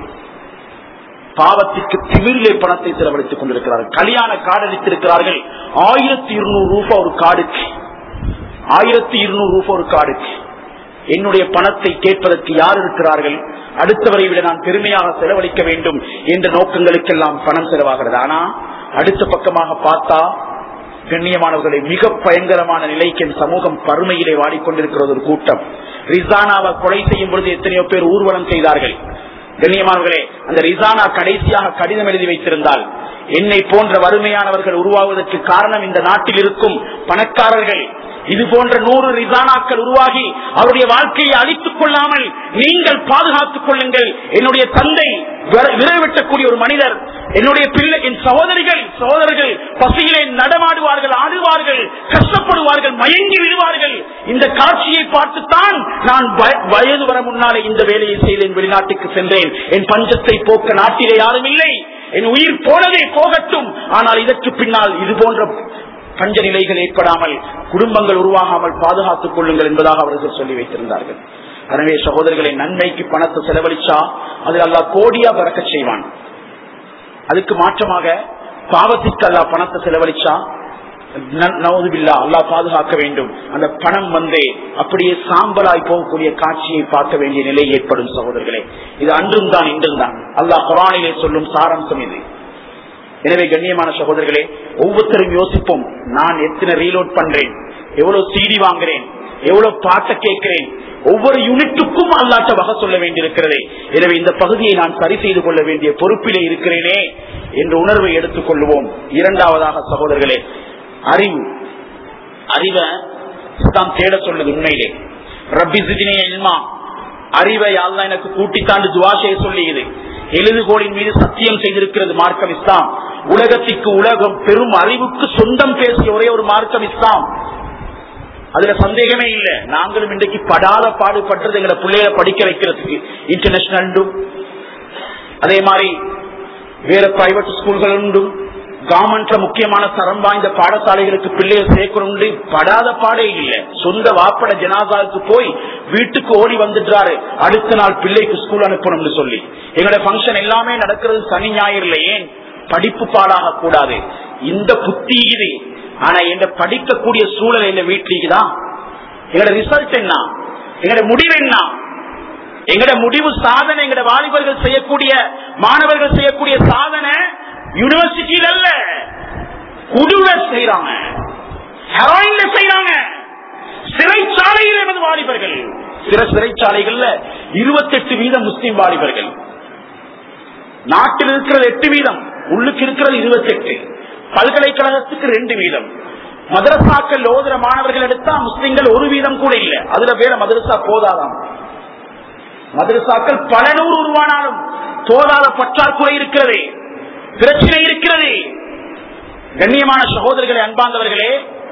பாவத்திற்கு திமிரிலே பணத்தை செலவழித்துக் கொண்டிருக்கிறார்கள். கல்யாண கார்டு அளித்திருக்கிறார்கள். ஆயிரத்தி இருநூறு ரூபாய் ஒரு கார்டுக்கு, ஆயிரத்தி இருநூறு ரூபாய் ஒரு கார்டுக்கு. என்னுடைய பணத்தை கேட்பதற்கு யார் இருக்கிறார்கள்? அடுத்தவரை விட நான் பெருமையாக செலவழிக்க வேண்டும் என்ற நோக்கங்களுக்கெல்லாம் பணம் செலவாகிறது. ஆனா அடுத்த பக்கமாக பார்த்தா, கண்ணியமானவர்களை, மிக பயங்கரமான நிலைக்கு சமூகம் பருமையிலே வாடிக்கொண்டிருக்கிறது. ஒரு கூட்டம் ரிசானாவை கொலை செய்யும் பொழுது எத்தனையோ பேர் ஊர்வலம் செய்தார்கள். கண்ணியமானவர்களே, அந்த ரிசானா கடைசியாக கடிதம் எழுதி வைத்திருந்தால், என்னை போன்ற வறுமையானவர்கள் உருவாவதற்கு காரணம் இந்த நாட்டில் இருக்கும் பணக்காரர்கள். இது போன்ற நூறு ரிசானாக்கள் உருவாகி அவருடைய வாழ்க்கையை அழித்துக் கொள்ளாமல் நீங்கள் பாதுகாத்துக் கொள்ளுங்கள். என்னுடைய தந்தை விரைவிட்டக்கூடிய ஒரு மனிதர், என்னுடைய பிள்ளை, என் சகோதரிகள் சகோதரர்கள் பசியிலே நடமாடுவார்கள், ஆடுவார்கள், கஷ்டப்படுவார்கள், மயங்கி விடுவார்கள். இந்த காட்சியை பார்த்துத்தான் நான் வயது வர முன்னாலே இந்த வேலையை செய்தேன், வெளிநாட்டுக்கு சென்றேன். என் பஞ்சத்தை போக்க நாட்டிலே யாரும் இல்லை, என் உயிர் போனதே போகட்டும், ஆனால் இதற்கு பின்னால் இது போன்ற பஞ்ச நிலைகள் ஏற்படாமல், குடும்பங்கள் உருவாகாமல் பாதுகாத்துக் கொள்ளுங்கள் என்பதாக அவர்கள் சொல்லி வைத்திருந்தார்கள். எனவே சகோதரர்களை, நன்மைக்கு பணத்தை செலவழிச்சா அதில் அல்லாஹ் கோடியா பறக்கச் செய்வான். அதுக்கு மாற்றமாக பாவத்திற்கு அல்லாஹ் பணத்தை செலவழிச்சா அல்லாஹ் பாதுகாக்க வேண்டும். அந்த பணம் வந்து அப்படியே சாம்பலாய் போகக்கூடிய காட்சியை பார்க்க வேண்டிய நிலை ஏற்படும் சகோதரர்களே. இது அன்றும் தான் இன்றும் தான் அல்லாஹ் குர்ஆனிலே சொல்லும் சாராம்சம் இது. எனவே கண்ணியமான சகோதரர்களே, ஒவ்வொருத்தரும் யோசிப்போம், நான் எத்தனை ரீலோட் பண்றேன், எவ்வளவு சீடி வாங்குறேன், எவ்வளவு பாட்ட கேட்கிறேன், ஒவ்வொரு யூனிட்டுக்கும் அல்லாட்ட வகை சொல்ல வேண்டியிருக்கிறதே. எனவே இந்த பகுதியை நான் சரி செய்து கொள்ள வேண்டிய பொறுப்பிலே இருக்கிறேனே என்ற உணர்வை எடுத்துக் கொள்வோம். இரண்டாவதாக சகோதரர்களே, அறிவு. அறிவை தான் தேட சொல்லுது. உண்மையிலே ரப்பி ஜித்னி இல்மா, அறிவை அல்லாஹ் எனக்கு கூட்டித்தாண்டு துஆ செய்ய சொல்லியது. எழுதுகோளின் மீது சத்தியம் செய்திருக்கிறது மார்க்கம் இஸ்லாம். உலகத்திற்கு உலகம் பெரும் அறிவுக்கு சொந்தம் பேசிய ஒரே ஒரு மார்க்கம் இஸ்லாம். அதுல சந்தேகமே இல்லை. நாங்களும் இன்றைக்கு படாத பாடுபட்டது எங்களை பிள்ளைகளை படிக்க வைக்கிறதுக்கு. இன்டர்நேஷனல் அதே மாதிரி வேற பிரைவேட் ஸ்கூல்கள் உண்டும், கவர்மெண்ட்ல முக்கியமான தரம் வாய்ந்த பாடசாலைகளுக்கு பிள்ளைகள் சேர்க்கணும்னு படாத பாடே இல்லை. சொந்த வாப்பட ஜனாதாவுக்கு போய் வீட்டுக்கு ஓடி வந்துட்டாரு, அடுத்த நாள் பிள்ளைக்கு ஸ்கூல் அனுப்பணும்னு சொல்லி. எங்களோட பங்கன் எல்லாமே நடக்கிறது சனி ஞாயிறுல. ஏன்? படிப்பு பாடாக கூடாது. இந்த புத்தி இது. ஆனா எங்க படிக்கக்கூடிய சூழல் எங்க வீட்டுக்கு தான். எங்களோட ரிசல்ட் என்ன, எங்களோட முடிவு என்ன, எங்களோட முடிவு சாதனை, எங்களோட வாலிபர்கள் செய்யக்கூடிய மாணவர்கள் செய்யக்கூடிய சாதனை யூனிவர்சிட்டியில அல்ல, குடுல செய்யறாங்க, ஹெரோயின்ல செய்யறாங்க, சிறைச்சாலையில் எமது வாலிபர்கள். சில சிறைச்சாலைகள்ல இருபத்தி எட்டு வீதம் முஸ்லிம் வாலிபர்கள். நாட்டில் இருக்கிறது எட்டு வீதம், உள்ளுக்கு இருக்கிறது இருபத்தி எட்டு. பல்கலைக்கழகத்துக்கு ரெண்டு வீதம். மதரசாக்கள் ஓதுற மாணவர்கள் எடுத்தா முஸ்லிம்கள் ஒரு வீதம் கூட இல்லை. அதுல வேற மதரசா போதாதான். மதரசாக்கள் பல நூறு உருவானாலும் போதாத பற்றாக்குறை இருக்கிறது, பிரச்சனை இருக்கிறது. கண்ணியமான சகோதரர்களே, அன்பாந்தவர்களே,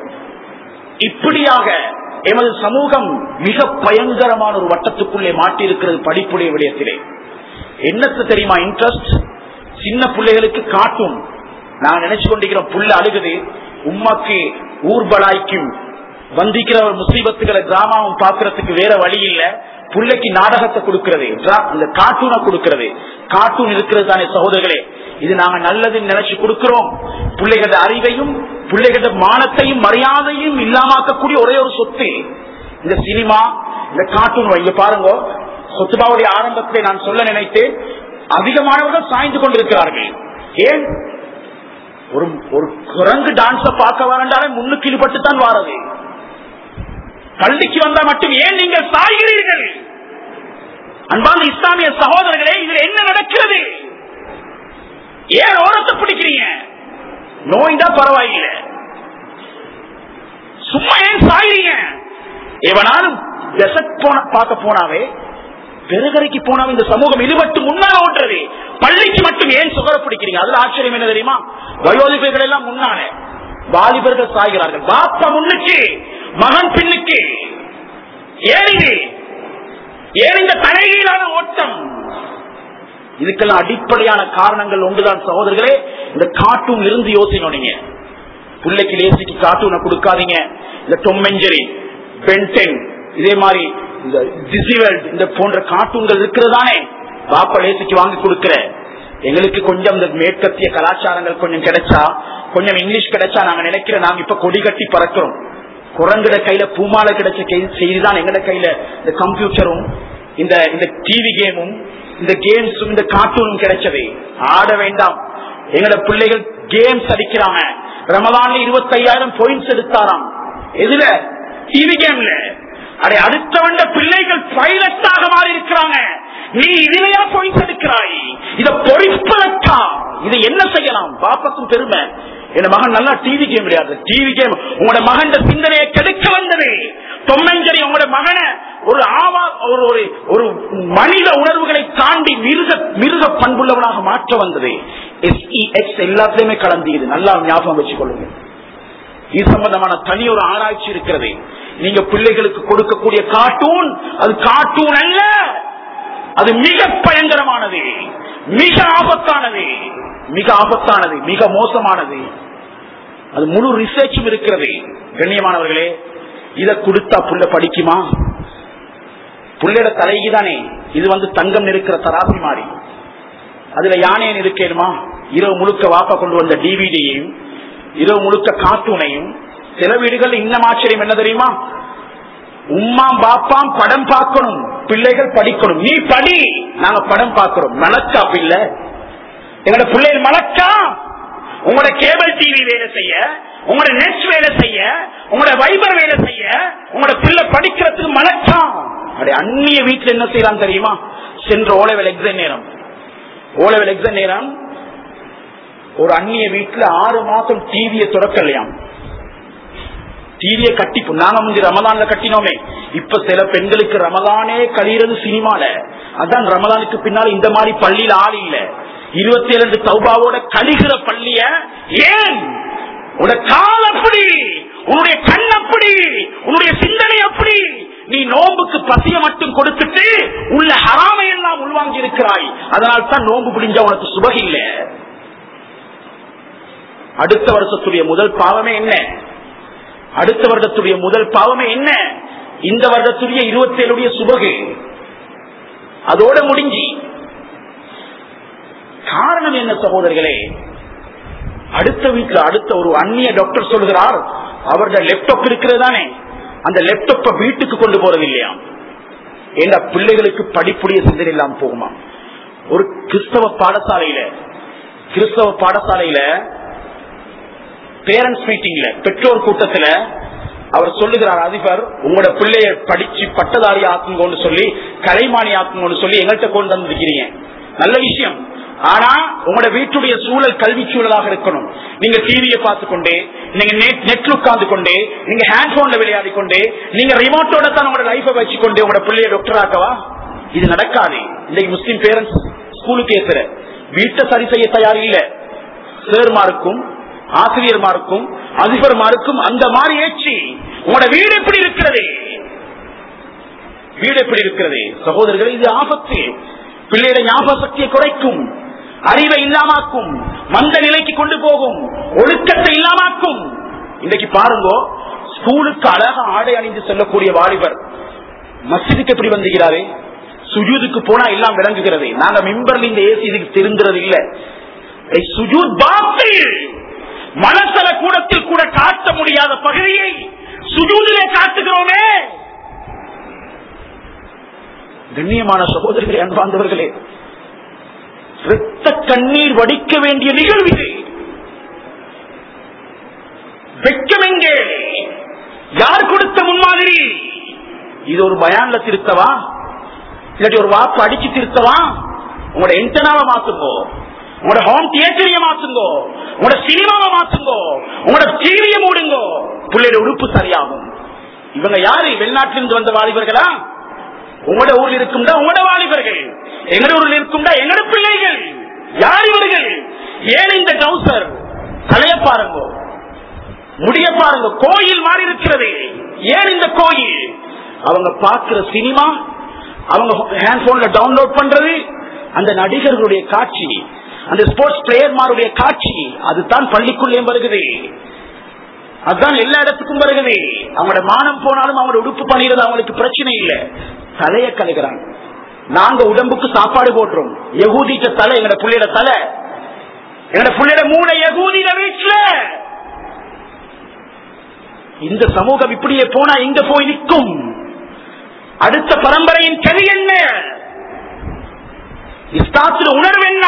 இப்படியாக எமது சமூகம் மிக பயங்கரமான ஒரு வட்டத்துக்குள்ளே மாட்டியிருக்கிறது. படிப்புடைய விடயத்திலே என்னத்து தெரியுமா? இன்ட்ரெஸ்ட். சின்ன பிள்ளைகளுக்கு காட்டும். நாங்க நினைச்சு கொண்டிருக்கிறோம் புள்ள அழுகுது, உம்மாக்கு ஊர்பலாய்க்கும் வந்திக்கிற ஒரு முசீபத்துகளை டிராமாவும் பாக்குறதுக்கு வேற வழி இல்ல, பிள்ளைக்கு நாடகத்தை கொடுக்கிறது, இந்த கார்ட்டூனை கொடுக்கிறது. கார்ட்டூன் இருக்கிறது தானே சகோதரர்களே. இது நாங்க நல்லதுன்னு நினைச்சு கொடுக்கிறோம். பிள்ளைகள அறிவையும் பிள்ளைகள மானத்தையும் மரியாதையும் இல்லாமக்கக்கூடிய ஒரே ஒரு சொத்து இந்த சினிமா, இந்த கார்ட்டூன். இங்க பாருங்க, சொத்துபாவுடைய ஆரம்பத்தை நான் சொல்ல நினைத்தேன், அதிகமானவர்கள் சாய்ந்து கொண்டிருக்கிறார்கள். ஏன்? ஒரு ஒரு குரங்கு டான்ஸ பார்க்க வரண்டாலே முன்னுக்கு ஈடுபட்டு தான் வாரது. பள்ளிக்கு வந்தா மட்டும் ஏன் நீங்கள் சாய்கிறீர்கள்? அன்பான இஸ்லாமிய சகோதரர்களே, இதுல என்ன நடக்கிறது? ஏன் ஓரத்தை பிடிக்கிறீங்க? நோய்தா பரவாயில்லை, சும்மா ஏன் சாயிறீங்க? எவனாலும் பார்க்க போனாவே, பெருகரைக்கு போனாவே இந்த சமூகம் இழுபட்டு முன்னால ஓட்டுறது. பள்ளிக்கு மட்டும் ஏன் சுகர பிடிக்கிறீங்க? அதுல ஆச்சரியம் என்ன தெரியுமா? வயோதிபர்கள் எல்லாம் முன்னாலே, வாலிபர்கள் சாய்கிறார்கள். பாப்பா முன்னுக்கு, மகன் பின்னுக்கு. ஏன் இது? ஏன் இந்த தலைகீழான ஓட்டம்? இதுக்கெல்லாம் அடிப்படையான காரணங்கள் ஒன்றுதான் சகோதரர்களே. இந்த கார்ட்டூன் இருந்து யோசிக்கணும். நீங்க பிள்ளைக்கு லேசிக்கு கார்ட்டூனை கொடுக்காதீங்க. இந்த Tom and Jerry, Ben Ten, இதே மாதிரி இந்த டிசிவெல்ட், இந்த போன்ற கார்ட்டூன்கள் இருக்கிறதானே பாப்பா லேசிக்கு வாங்கி கொடுக்கிற. எங்களுக்கு கொஞ்சம் இந்த மேற்கத்திய கலாச்சாரங்கள் கொஞ்சம் கிடைச்சா, கொஞ்சம் இங்கிலீஷ் கிடைச்சா, நாங்க நினைக்கிற நாங்க இப்ப கொடி கட்டி பறக்கிறோம். குரங்குட கையில பூமாலை கிடைச்ச செய்திதான் எங்கட கையில இந்த கம்ப்யூட்டரும் இந்த இந்த டிவி கேமும் இந்த கேம்ஸும் இந்த கார்ட்டூனும் கிடைச்சது. ஆட வேண்டாம். எங்கட பிள்ளைகள் கேம்ஸ் அடிக்கிறாங்க. ரமலான்ல இருபத்தி ஐயாயிரம் பாயிண்ட்ஸ் எடுத்தாராம். எதுல? டிவி கேம்ல. அடே, அடுத்தவண்ட பிள்ளைகள் பைலட்டாக மாறி இருக்கிறாங்க. நீ இதுலயா பாயிண்ட்ஸ் எடுக்கிறாய்? இத பொறிப்பதற்கா? இதை என்ன செய்யலாம்? பாப்பாக்கும் பெருமை, என் மகன் நல்லா டிவி கேம் விளையாடுறது. டிவி கேம் உங்களோட மகன் சிந்தனையை கெடுக்க வந்தது. தொம்மஞ்சரி உங்களோட மகனை ஒரு ஆவா ஒரு ஒரு மனித உணர்வுகளை தாண்டி மிருக மிருக பண்புள்ளவனாக மாற்ற வந்தது. எஸ்இஎக்ஸ் எல்லாத்திலுமே கலந்தது. நல்லா ஞாபகம் வச்சுக்கொள்ளுங்க. இது சம்பந்தமான தனி ஒரு ஆராய்ச்சி இருக்கிறது. நீங்க பிள்ளைகளுக்கு கொடுக்கக்கூடிய கார்ட்டூன் அது கார்ட்டூன் அல்ல, அது மிக பயங்கரமானது, மிக ஆபத்தானது, மிக ஆபத்தானது, மிக மோசமானது. அது முழு ரிசர்ச்சும் இருக்கிறது. கண்ணியமானவர்களே, இதை கொடுத்தா புள்ள படிக்குமா? புள்ளையோட தலைக்குதானே இது வந்து தங்கம் இருக்கிற தராசி மாறி, அதுல யானையன் இருக்கேனுமா? இரவு முழுக்க வாப்பா கொண்டு வந்த டிவிடியையும் இரவு முழுக்க கார்ட்டூனையும். சில வீடுகள் இன்னும் ஆச்சரியம் என்ன தெரியுமா, உம்மா பாப்பாம் படம் பார்க்கணும், பிள்ளைகள் படிக்கணும். நீ படி, நாங்க படம் பார்க்கிறோம். மலக்கா பிள்ளை, எங்களோட பிள்ளைகள் மலக்கா. உங்களோட கேபிள் டிவி வேலை செய்ய, உங்களோட நெட் வேலை செய்ய, உங்களோட வைபர் வேலை செய்ய, உங்களோட பிள்ளை படிக்கிறதுக்கு மலக்கா. அந்நிய வீட்டுல என்ன செய்யலாம் தெரியுமா, சென்ற ஓலவெல் எக்ஸாம் நேரம் ஓலவெல் எக்ஸாம் நேரம் ஒரு அந்நிய வீட்டுல ஆறு மாசம் டிவியை தொடக்கலையாம். டிவியை கட்டி, நாங்க முந்தி ரமலான்ல கட்டினோமே, இப்ப சில பெண்களுக்கு ரமலானே கழிகிறது சினிமால. அதான் ரமலானுக்கு பின்னால் இந்த மாதிரி பள்ளியில ஆள் இல்ல. இருபத்தி ஏழு தௌபாவோட கழிகிற பள்ளிய ஏன்? உன்னுடைய கால் அப்படி, உன்னுடைய கண் அப்படி, உன்னுடைய சிந்தனை அப்படி. நீ நோம்புக்கு பசிய மட்டும் கொடுத்துட்டு உள்ள ஹராமை எல்லாம் உள்வாங்கி இருக்கிறாய். அதனால் தான் நோம்பு பிடிஞ்சா உனக்கு சுபக இல்ல. அடுத்த வருஷத்துடைய முதல் பாவமே என்ன? அடுத்த வருடத்துடைய முதல் பாவமே என்ன? இந்த வருடத்துடைய இருபத்தி ஏழுடைய சுபகு அதோட முடிஞ்சி. காரணம் என்ன சகோதரர்களே? அடுத்த வீட்டுல அடுத்த ஒரு அந்நிய டாக்டர் சொல்கிறார், அவருடைய லேப்டாப் இருக்கிறதானே, அந்த லேப்டாப்பை வீட்டுக்கு கொண்டு போறது இல்லையா. எங்க பிள்ளைகளுக்கு படிப்புடைய சிந்தனை இல்லாம போகுமா? ஒரு கிறிஸ்தவ பாடசாலையில கிறிஸ்தவ பாடசாலையில பேரண்ட்ஸ் மீட்டிங்ல, பெற்றோர் கூட்டத்துல அவர் சொல்லுகிறார், அதிபர் உங்களோட பிள்ளைய படிச்சு பட்டதாரி ஆக்குங்கன்னு சொல்லி, கலைமானி ஆக்குங்கன்னு சொல்லி எங்கள்கிட்ட கொண்டு வந்திருக்கிறீங்க. நல்ல விஷயம். ஆனா உங்களோட வீட்டுடைய சூழல் கல்வி சூழலாக இருக்கணும். நீங்க டிவியை பார்த்து கொண்டே, நீங்க நெட்ல உட்கார்ந்து கொண்டே, நீங்க ஹேண்ட் போன்ல விளையாடி கொண்டே, நீங்க ரிமோட்டோட தான் உங்களோட லைஃபை வச்சுக்கொண்டே உங்களோட பிள்ளைய டாக்டர் ஆக்கவா? இது நடக்காது. இன்னைக்கு முஸ்லிம் பேரண்ட்ஸ் ஸ்கூலுக்கு ஏத்துற வீட்டை சரி செய்ய தயார் இல்ல. சேர்மாருக்கும் ஆசிரியர்மாருக்கும் அதிபர்மாருக்கும் அந்த மாதிரி ஏற்றி உங்களோட வீடு எப்படி இருக்கிறது, வீடு எப்படி இருக்கிறது சகோதரர்கள்? இது ஆபத்து. பிள்ளையோட ஞாபக சக்தியை குறைக்கும், அறிவை இல்லாமாக்கும், மந்த நிலைக்கு கொண்டு போகும், ஒழுக்கத்தை இல்லாமாக்கும். இன்னைக்கு பாருங்க, ஸ்கூலுக்கு அழகா ஆடை அணிந்து செல்லக்கூடிய வாலிபர் மஸ்ஜிதுக்கு எப்படி வந்துகிறாரு? சுஜூதுக்கு போனா எல்லாம் விளங்குகிறது. நாங்க மிம்பர்ல இந்த ஏசி இதுக்கு தெரிந்துறது இல்ல. சுஜூத் பாத்தில் மனசல கூடத்தில் கூட காட்ட முடியாத பகுதியை சுஜூதிலே காட்டுகிறோமே. கண்ணியமான சகோதரர்களே, அன்பார்ந்தவர்களே, இரத்த கண்ணீர் வடிக்க வேண்டிய நிகழ்வு இது. வெட்கம் எங்கே? யார் கொடுத்த முன்மாதிரி? இது ஒரு பயான்ல திருத்தவா, இல்லாட்டி ஒரு வாப்பு அடிச்சு திருத்தவா? உங்களோட என்டனாவை மாத்துங்கோ, உங்களோட ஹோம் தியேட்டரிய மாத்துங்கோ, உங்களோட சினிமாவை மாத்துங்கோ, உங்களோட டிவியை மூடுங்கோ, பிள்ளையோட உறுப்பு சரியாகும். இவங்க யாரு? வெளிநாட்டிலிருந்து வந்த வாலிபர்களா? உங்களோட ஊரில் இருக்கும்டா உங்களோட வாலிபர்கள், எங்களோட ஊரில் இருக்கும்டா எங்களோட பிள்ளைகள். யார் இவர்கள்? ஏன் இந்த டவுசர்? தலைய பாருங்க, முடிய பாருங்க, கோயில் மாறி இருக்கிறது. ஏன் இந்த கோயில்? அவங்க பார்க்கிற சினிமா, அவங்க ஹேண்ட் போன்ல டவுன்லோட் பண்றது, அந்த நடிகர்களுடைய காட்சி, அந்த ஸ்போர்ட்ஸ் பிளேயர்மாருடைய காட்சி, அதுதான் பள்ளிக்குள்ளே வருகிறது, அதுதான் எல்லா இடத்துக்கும் வருகிறது. அவங்களோட மானம் போனாலும் அவங்களோட உடுப்பு பண்ணிடுறது அவங்களுக்கு பிரச்சனை இல்லை. தலைய கலைகிறாங்க. நாங்க உடம்புக்கு சாப்பாடு போட்டுறோம். யகூதிட்ட தலை எங்கட பிள்ளையோட தலை, எங்கட பிள்ளையோட மூளை யகூதிட வீட்டுல. இந்த சமூகம் இப்படியே போனா எங்க போய் நிற்கும்? அடுத்த பரம்பரையின் கவி என்ன? இஸ்லாத்தில் உணர்வு என்ன?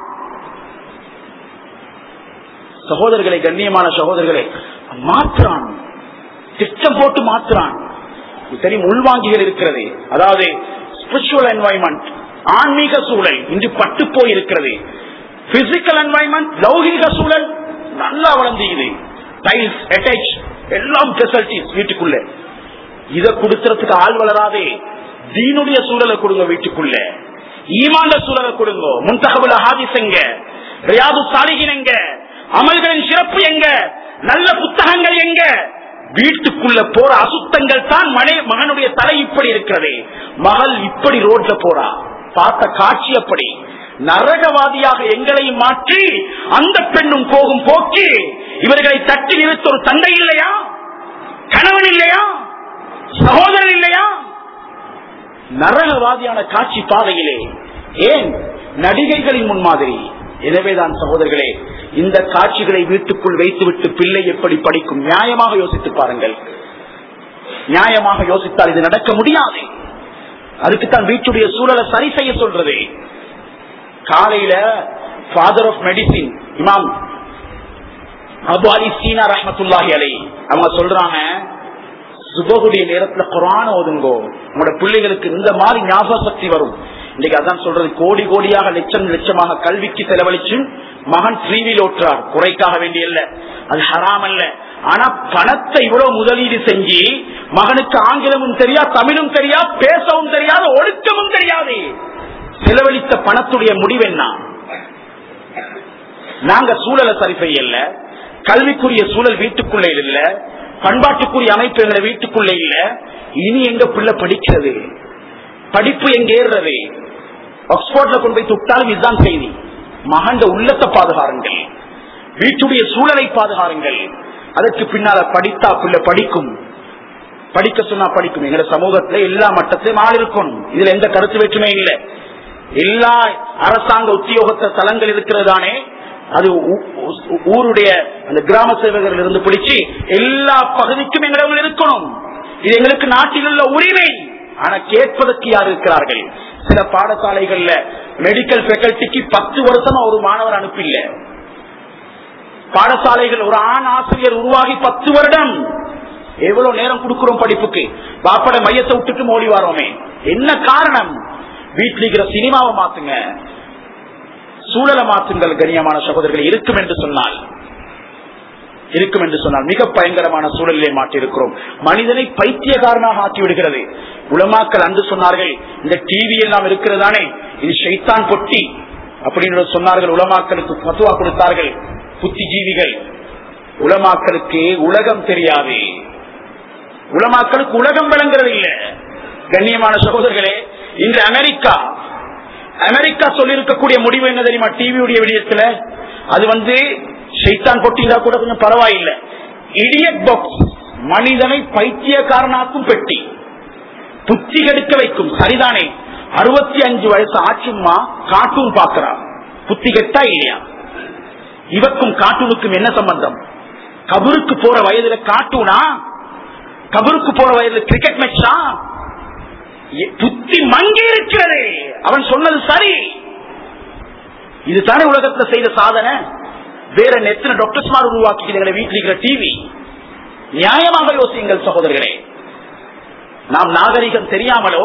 சகோதரர்களை, கண்ணியமான சகோதரர்களை, மாற்றான், திட்டம் போட்டு மாற்றான். தெரியும், உள்வாங்கிகள் இருக்கிறது. அதாவது ஸ்பிரிச்சுவல் என்வாயன்மெண்ட், ஆன்மீக சூழல் இன்று பட்டு போய் இருக்கிறது. பிசிக்கல் என்வாயன்மெண்ட், லௌகீக சூழல் நல்லா வளர்ந்து, டைல்ஸ் அட்டாச் எல்லாம் ஃபெசிலிட்டிஸ் வீட்டுக்குள்ள. இதை கொடுக்கறதுக்கு ஆள் வளராதே. தீனுடைய சூழலை கொடுங்க வீட்டுக்குள்ள, ஈமான் சூழலை கொடுங்க. முன்தகபுல் ஹதீஸ் எங்க, ரியாது சாலிஹீன் எங்க, அமல்களின் சிறப்பு எங்க, நல்ல புத்தகங்கள் எங்க? வீட்டுக்குள்ள போற அசுத்தங்கள் தான். மனை மகனுடைய தலை இப்படி இருக்கிறது, மகள் இப்படி ரோட்ல போறா, பார்த்த காட்சி அப்படி. நரகவாதியாக எங்களையும் மாற்றி அந்த பெண்ணும் போகும் போக்கி இவர்களை தட்டி நிறுத்த ஒரு தந்தை இல்லையா? கணவன் இல்லையா? சகோதரன் இல்லையா? நரகவாதியான காட்சி பாதையிலே ஏன் நடிகைகளின் முன்மாதிரி? எனவேதான் சகோதரர்களே, இந்த காட்சிகளை வீட்டுக்குள் வைத்துவிட்டு பிள்ளை எப்படி படிக்கும்? நியாயமாக யோசித்து பாருங்கள். நியாயமாக யோசித்தால் இது நடக்க முடியாது. அதுக்குத்தான் வீட்டுடைய சூழலை சரி செய்ய சொல்றது. காலையில ஃபாதர் ஆஃப் மெடிசின் இமாம் அபு அலி சீனா ரஹ்மத்துல்லாஹி அலைஹி அவங்க சொல்றாங்க, சுபகுடைய நேரத்துல குர்ஆன் ஓதுங்கோ, உங்களோட பிள்ளைகளுக்கு இந்த மாதிரி ஞாபக சக்தி வரும். இன்னைக்கு அதான் சொல்றது, கோடி கோடியாக லட்சம் லட்சமாக கல்விக்கு செலவழிச்சு மகன் த்ரீவில் ஓட்டுறார். குறைக்காக வேண்டிய இல்ல, அது ஹராம் அல்ல. ஆனா பணத்தை இவ்வளவு முதலீடு செஞ்சு மகனுக்கு ஆங்கிலமும் தெரியா, தமிழும் தெரியா, பேசவும் தெரியாது, ஒழுக்கமும் தெரியாது. செலவழித்த பணத்துடைய முடிவு என்ன? நாங்க சூழலை சரி செய்யல, கல்விக்குரிய சூழல் வீட்டுக்குள்ளே இல்ல, பண்பாட்டுக்குரிய அமைப்பு எங்க வீட்டுக்குள்ளே இல்ல. இனி எங்க பிள்ளை படிக்கிறது? படிப்பு எங்க ஏறுறது? ஆக்ஸ்போர்ட்ல கொண்டு போய் துட்டாலும் இதுதான் செய்தி. மகண்ட உள்ளத்தை பாதுகாருங்கள், வீட்டுடைய சூழலை பாதுகாருங்கள். அதற்கு பின்னால படித்தா பிள்ளை படிக்கும், படிக்க சொன்னா படிக்கும். எங்க சமூகத்துல எல்லா மட்டத்திலும் ஆள் இருக்கணும், இதுல எந்த கருத்து வேற்றுமே இல்லை. எல்லா அரசாங்க உத்தியோகத்த தலங்கள் இருக்கிறதானே, அது ஊருடைய அந்த கிராம சேவகர்கள் இருந்து பிடிச்சு எல்லா பகுதிக்கும் எங்களிடம் இருக்கணும். இது எங்களுக்கு நாட்டில் உள்ள உரிமை. ஆனா கேட்பதற்கு யார் இருக்கிறார்கள்? சில பாடசாலைகள்ல மெடிக்கல் ஃபேக்கல்டிக்கு பத்து வருஷமா ஒரு மாணவர் அனுப்பில்ல. பாடசாலைகள் ஒரு ஆண் ஆசிரியர் உருவாகி பத்து வருடம். எவ்வளவு நேரம் கொடுக்கிறோம் படிப்புக்கு? பாப்பட மையத்தை விட்டுட்டு மோடி வாரோமே. என்ன காரணம்? வீட்டில் இருக்கிற சினிமாவை மாத்துங்க, சூழலை மாற்றுங்கள். கண்ணியமான சகோதரர்கள், இருக்கும் என்று சொன்னால் இருக்கும் என்று சொன்னால் மிக பயங்கரமான சூழலிலே மாற்றிருக்கிறோம். மனிதனை பைத்தியகாரனாக ஆக்கி விடுகிறது. உலமாக்கள் அன்று சொன்னார்கள், இந்த டிவி எல்லாம் இருக்கிறதானே இது ஷைத்தான் பொட்டி அப்படின்னு சொன்னார்கள். உலமாக்களுக்கு ஃபத்வா கொடுத்தார்கள் புத்திஜீவிகள். உலமாக்களுக்கு உலகம் தெரியாது, உலமாக்களுக்கு உலகம் விளங்குறது இல்லை. கண்ணியமான சகோதரர்களே, இன்று அமெரிக்கா அமெரிக்கா சொல்லி இருக்கக்கூடிய முடிவு என்ன தெரியுமா? டிவியுடைய விடயத்துல அது வந்து ஷைத்தான் பொட்டினா கூட கொஞ்சம் பரவாயில்லை. இடியட் பாக்ஸ், மனிதனை பைத்தியக்காரனாக்கும் பெட்டி, புத்தி கெடுக்க வைக்கும். சரிதானே, அறுபத்தி அஞ்சு வயசு ஆச்சுமா கார்ட்டூன் பாக்குறான், புத்தி கெட்டா இல்லையா? இவக்கும் கார்ட்டூனுக்கும் என்ன சம்பந்தம்? கபருக்கு போற வயதுல கார்ட்டூனா? கபருக்கு போற வயதுல கிரிக்கெட் மேட்சா? புத்தி மங்கி இருக்கிறது. அவன் சொன்னது சரி. இதுதானே உலகத்தில் செய்த சாதனை. வேற எத்தனை டாக்டர்ஸ்மார் உருவாக்கி வீட்டில் இருக்கிற டிவி. நியாயமாக யோசியுங்கள் சகோதரர்களே. நாம் நாகரிகம் தெரியாமலோ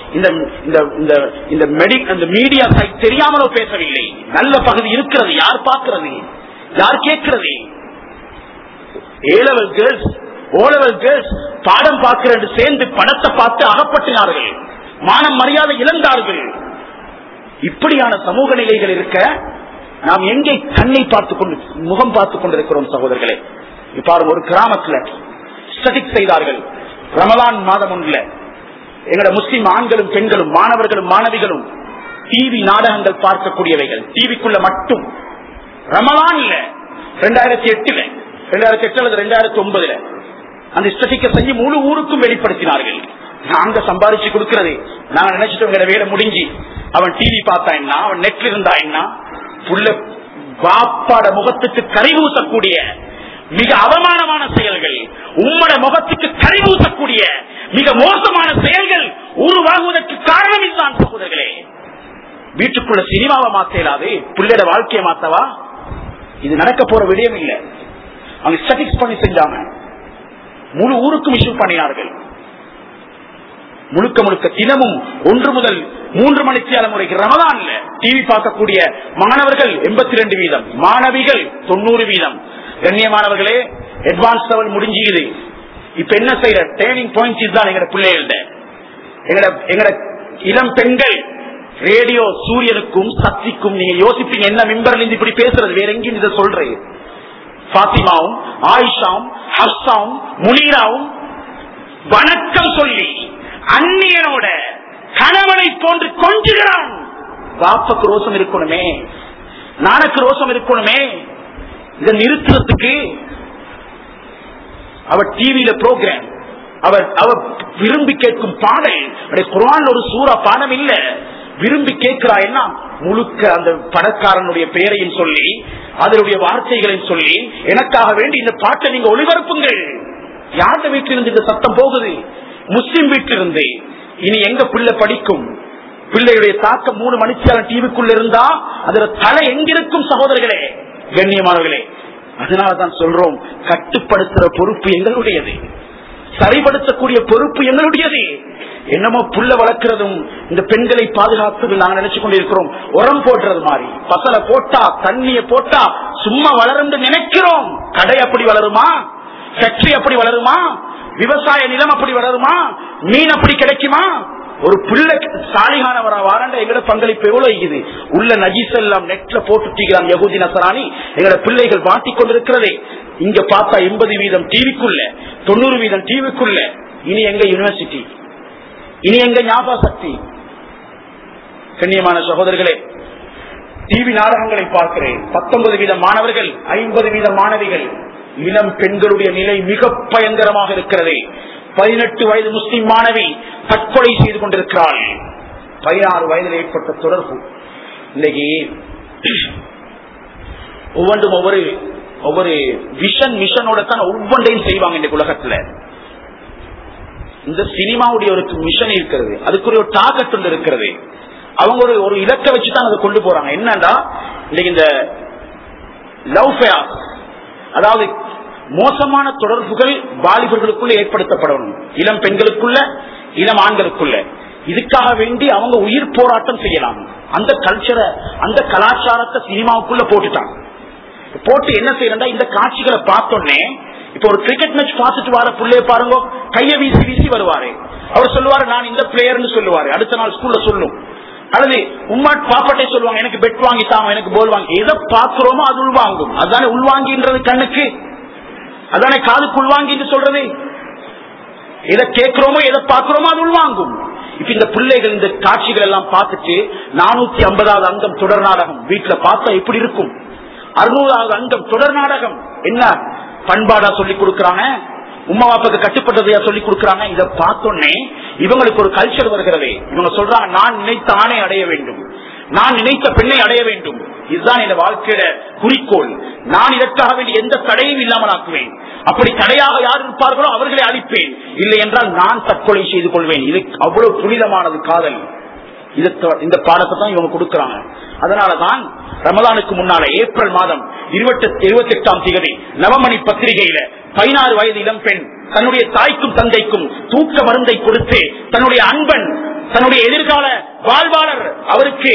இந்த மீடியா சைட் தெரியாமலோ பேசவில்லை. நல்ல பகுதி இருக்கிறது. யார் பார்க்கிறது? யார் கேட்கிறது? A level girls, O level girls பாடம் பார்க்கிற சேர்ந்து பணத்தை பார்த்து அகப்பட்டினார்கள், மானம் மரியாதை இழந்தார்கள். இப்படியான சமூக நிலைகள் இருக்க நாம் எங்கே கண்ணை பார்த்துக் கொண்டு முகம் பார்த்துக் கொண்டிருக்கிறோம் சகோதரர்களே? இப்ப ஒரு கிராமத்துல ஸ்டடிக் செய்தார்கள். ரமலான் மாதம் ஒன்றுல எங்களோட முஸ்லிம் ஆண்களும் பெண்களும் மாணவர்களும் மாணவிகளும் டிவி நாடகங்கள் பார்க்கக்கூடியவைகள். டிவிக்குள்ள மட்டும் ரமலான் இல்ல, ரெண்டாயிரத்தி எட்டுல ரெண்டாயிரத்தி எட்டு அல்லது ரெண்டாயிரத்தி ஒன்பதுல அந்த ஸ்டடிக்க செஞ்சு முழு ஊருக்கும் வெளிப்படுத்தினார்கள். நாங்க சம்பாதிச்சு கொடுக்கிறது நாங்க நினைச்சிட்டு வேலை முடிஞ்சு அவன் டிவி பார்த்தா என்ன, அவன் நெட்ல இருந்தா என்ன, புள்ள பாப்பாட முகத்துக்கு கரிவூசக்கூடிய மிக அவமானமான செயல்கள், உம்மட முகத்துக்கு கரிவூசக்கூடிய மிக மோசமான செயல்கள் உருவாகுவதற்கு காரணம் இதுதான் சகோதரர்களே. வீட்டுக்குள்ள சினிமாவை மாத்தலாது, பிள்ளையோட வாழ்க்கையை மாத்தவா? இது நடக்க போற விடயம் இல்லை. அவங்க ஸ்டடிக்ஸ் பண்ணி செஞ்சாங்க, முழு ஊருக்கும் இஷ்யூ பண்ணினார்கள். முழுக்க முழுக்க தினமும் ஒன்று முதல் மூன்று மணித்தியால முறைக்கு ரமலான்ல டிவி பார்க்கக்கூடிய மாணவர்கள் எண்பத்தி ரெண்டு வீதம், மாணவிகள் தொண்ணூறு வீதம். கண்ணியமானவர்களே, அட்வான்ஸ் லெவல் முடிஞ்சுது. இப்ப என்ன செய்யற ட்ரைனிங் பாயிண்ட் இதுதான். எங்க பிள்ளைகள்ட எங்கட இளம் பெண்கள் ரேடியோ சூரியனுக்கும் சக்திக்கும் நீங்க யோசிப்பீங்க, என்ன மெம்பர்ல இருந்து இப்படி பேசுறது? வேற எங்கேயும் இதை சொல்றேன். பாத்திமாவும் ஆயிஷாவும் ஹப்சாவும் முனீராவும் வணக்கம் சொல்லி அந்நியனோட கணவனை போன்று கொஞ்சுகிறான். பாப்பாக்கு ரோசம் இருக்கணுமே, நானுக்கு ரோசம் இருக்கணுமே. இதை நிறுத்துறதுக்கு அவர் டிவியில ப்ரோக்ராம், அவர் அவர் விரும்பி கேட்கும் பாடல் குர்ஆன் ஒரு சூரா பாடம் இல்ல, விரும்பி கேட்கிறா என்ன முழுக்க அந்த பணக்காரனுடைய பெயரையும் சொல்லி அதனுடைய வார்த்தைகளையும் சொல்லி எனக்காக வேண்டி இந்த பாட்டை நீங்க ஒளிபரப்புங்கள். யார்கிட்ட வீட்டிலிருந்து இந்த சத்தம் போகுது? முஸ்லிம் வீட்டிலிருந்து. இனி எங்க பிள்ளை படிக்கும்? பிள்ளையுடைய தாக்கம் மூணு மணிச்சாரம் டிவிக்குள்ள இருந்தா அதுல தலை எங்கிருக்கும்? சகோதரர்களே, கண்ணியமானவர்களே, அதனாலதான் சொல்றோம், கட்டுப்படுத்துற பொறுப்பு எங்களுடையது, சரிபடுத்தக்கூடிய பொறுப்பு எங்களுடையது. என்னமோ புள்ள வளர்க்கிறதும் இந்த பெண்களை பாதுகாப்பதில் நாங்க நினைச்சு கொண்டிருக்கிறோம். உரம் போடுறது மாதிரி பசலை போட்டா தண்ணிய போட்டா சும்மா வளரும் நினைக்கிறோம். கடை அப்படி வளருமா? ஃபேக்டரி அப்படி வளருமா? விவசாய நிலம் அப்படி வளருமா? மீன் அப்படி கிடைக்குமா? ஒரு பிள்ளை சாலிகானவரா வாரண்ட எங்கட பங்களிப்பு எவ்வளவு இருக்குது? உள்ள நஜீஸ் எல்லாம் நெட்ல போட்டுக்கிறான் யகூதி நசராணி. எங்கட பிள்ளைகள் மாட்டிக் கொண்டிருக்கிறதே. இங்க பார்த்தா எண்பது வீதம் டிவிக்குள்ள, தொண்ணூறு வீதம் டிவிக்குள்ள. இனி எங்க யூனிவர்சிட்டி? இனி எங்க ஞாபக சக்தி? கண்ணியமான சகோதரர்களே, டிவி நாடகங்களை பார்க்கிறேன். பத்தொன்பது வீத மாணவர்கள், ஐம்பது வீத மாணவிகள். இளம் பெண்களுடைய நிலை மிக பயங்கரமாக இருக்கிறது. பதினெட்டு வயது முஸ்லிம் மாணவி தற்கொலை செய்து கொண்டிருக்கிறாள். பதினாறு வயதில் ஏற்பட்ட தொடர்பு. இன்னைக்கு ஒவ்வொன்றும் ஒவ்வொரு ஒவ்வொரு விஷன் மிஷனோட தான் ஒவ்வொன்றையும் செய்வாங்க. இந்த உலகத்துல இந்த சினிமாவுடைய ஒரு மிஷன் இருக்கிறது, அதுக்குரிய ஒரு டார்கெட் ஒன்று இருக்கிறது. அவங்க ஒரு ஒரு இலக்கை வச்சுதான் அதை கொண்டு போறாங்க. என்னன்னா இன்னைக்கு இந்த லவ் ஃபேர், அதாவது மோசமான தொடர்புகள் வாலிபர்களுக்குள்ள ஏற்படுத்தப்படணும், இளம் பெண்களுக்குள்ள, இளம் ஆண்களுக்குள்ள. இதுக்காக வேண்டி அவங்க உயிர் போராட்டம் செய்யலாம். அந்த கல்ச்சரை, அந்த கலாச்சாரத்தை சினிமாவுக்குள்ள போட்டுட்டாங்க. போட்டு என்ன செய்யறா, இந்த காட்சிகளை பார்த்தோன்னே இப்ப ஒரு கிரிக்கெட் மேட்ச் பார்த்துட்டு வர பிள்ளைய பாருங்க, கைய வீசி வீசி வருவாரு. அவர் சொல்லுவாரு நான் இந்த பிளேயர்னு சொல்லுவாரு. அடுத்த நாள் ஸ்கூல்ல சொல்லும். அல்லது உம்மா பாப்பாட்டே சொல்லுவாங்க எனக்கு பெட் வாங்கிட்டாங்க, எனக்கு போல் வாங்கி. எதை பாக்குறோமோ அது உள்வாங்கும். அதுதானே உள்வாங்கின்றது கண்ணுக்கு, அதானே காதுக்கு உள்வாங்கி சொல்றது. எதை கேட்கிறோமோ எதை பார்க்கிறோமோ அது உள்வாங்கும். இப்ப இந்த பிள்ளைகள் இந்த காட்சிகள் எல்லாம் பார்த்துட்டு நானூத்தி ஐம்பதாவது அங்கம் தொடர் நாடகம் வீட்டுல பார்த்தா எப்படி இருக்கும்? அறுநூறாவது அங்கம் தொடர் நாடகம் என்ன பண்பாடா சொல்லி கொடுக்கறாங்க, உம்மா பாப்பாக்கு கட்டுப்பட்டதையா சொல்லி கொடுக்கறாங்க. இதை பார்த்தோன்னே இவங்களுக்கு ஒரு கல்ச்சர் வருகிறது. இவங்க சொல்றாங்க நான் நினைத்த ஆணை அடைய வேண்டும், நான் நினைத்த பெண்ணை அடைய வேண்டும், இதுதான் என் வாழ்க்கையில குறிக்கோள். நான் இதற்காக வேண்டிய எந்த தடையும் இல்லாமல் ஆக்குவேன். அப்படி தடையாக யார் இருப்பார்களோ அவர்களை அழிப்பேன், இல்லை என்றால் நான் தற்கொலை செய்து கொள்வேன். இது அவ்வளவு புனிதமானது காதல். இந்த பாடத்தை தான் இவங்க கொடுக்கறாங்க. அதனாலதான் ரமலானுக்கு முன்னால ஏப்ரல் மாதம் இருபத்தி இருபத்தி எட்டாம் தேதி நவமணி பத்திரிகையில பதினாறு வயது இளம் பெண் தன்னுடைய தாய்க்கும் தந்தைக்கும் தூக்க மருந்தை கொடுத்து தன்னுடைய அன்பன், தன்னுடைய எதிர்கால வாழ்வாளர் அவருக்கு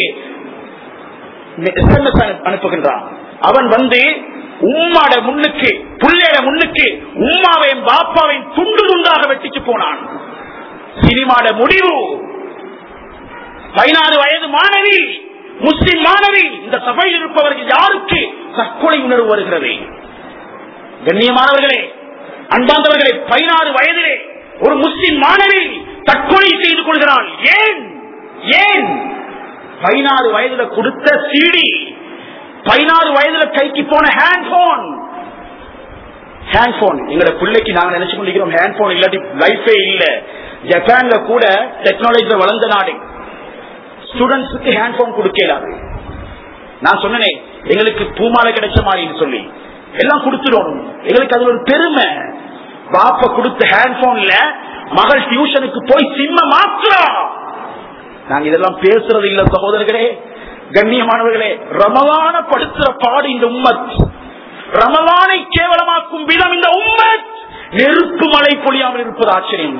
அனுப்புகின்றான். அவன் வந்து உம்மாட முன்னுக்கு, புள்ளைய முன்னுக்கு உம்மாவையும் பாப்பாவையும் துண்டு துண்டாக வெட்டிச்சு போனான். சினிமாட முடிவு. பதினாறு வயது மாணவி, முஸ்லிம் மாணவி. இந்த சபையில் இருப்பவர்கள் யாருக்கு தற்கொலை உணர்வு வருகிறது? கண்ணியமானவர்களே, அன்பாந்தவர்களே, பதினாறு வயதிலே ஒரு முஸ்லிம் மாணவி தற்கொலை செய்து கொள்கிறாள். ஏன் ஏன் பதினாறு வயதுல கொடுத்த சீடி, பதினாறு வயதுல கைக்கு போன ஹேண்ட் போன். ஹேண்ட் போன் எங்களோட பிள்ளைக்கு நாங்க நினைச்சு கொண்டிருக்கிறோம் ஹேண்ட் போன் இல்லாட்டி லைஃபே இல்ல. ஜப்பான்ல கூட டெக்னாலஜி வளர்ந்த நாடு, ஸ்டூடெண்ட்ஸுக்கு ஹேண்ட் போன் கொடுக்கலாது. நான் சொன்னேன் எங்களுக்கு பூமாலை கிடைச்ச மாதிரி சொல்லி எல்லாம் கொடுத்துடும். எங்களுக்கு அது ஒரு பெருமை. பாப்பா கொடுத்த ஹேண்ட் போன்ல மகள் டியூஷனுக்கு போய் சிம்ம மாத்திரம். நாங்க இதெல்லாம் பேசுறது இல்ல சகோதரர்களே, கண்ணியமானவர்களே. ரமலான படுத்துற பாடு இந்த உம்மத், ரமலானை கேவலமாக்கும் விதம் இந்த உம்மத். நெருப்பு மழை பொழியாமல் இருப்பது ஆச்சரியம்.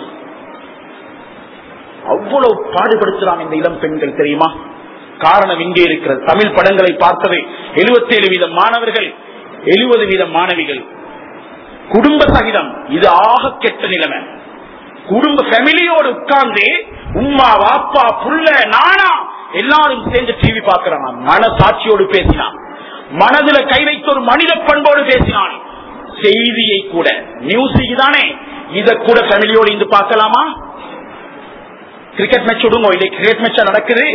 அவ்வளவு பாடுபடுத்துறாங்க இந்த இளம் பெண்கள் தெரியுமா? காரணம் இங்கே இருக்கிறது. தமிழ் படங்களை பார்த்தது எழுபத்தி ஏழு வீதம் மாணவர்கள், எழுபது வீதம் மாணவிகள். குடும்ப சகிதம் இது ஆக கெட்ட நிலைமை. குடும்ப ஃபேமிலியோடு உட்கார்ந்து உம்மா வாப்பா புள்ள நானா எல்லாரும் சேர்ந்து டிவி பார்க்கிறாங்க. மனசாட்சியோடு பேசினான், மனதுல கை வைத்த ஒரு மனித பண்போடு பேசினான். செய்தியை கூட நியூஸுக்கு தானே, இத கூட ஃபேமிலியோடு இருந்து பார்க்கலாமா? கிரிக்கெட் மேட்ச் விடுங்க, இல்லை கிரிக்கெட் மேட்சா நடக்குது.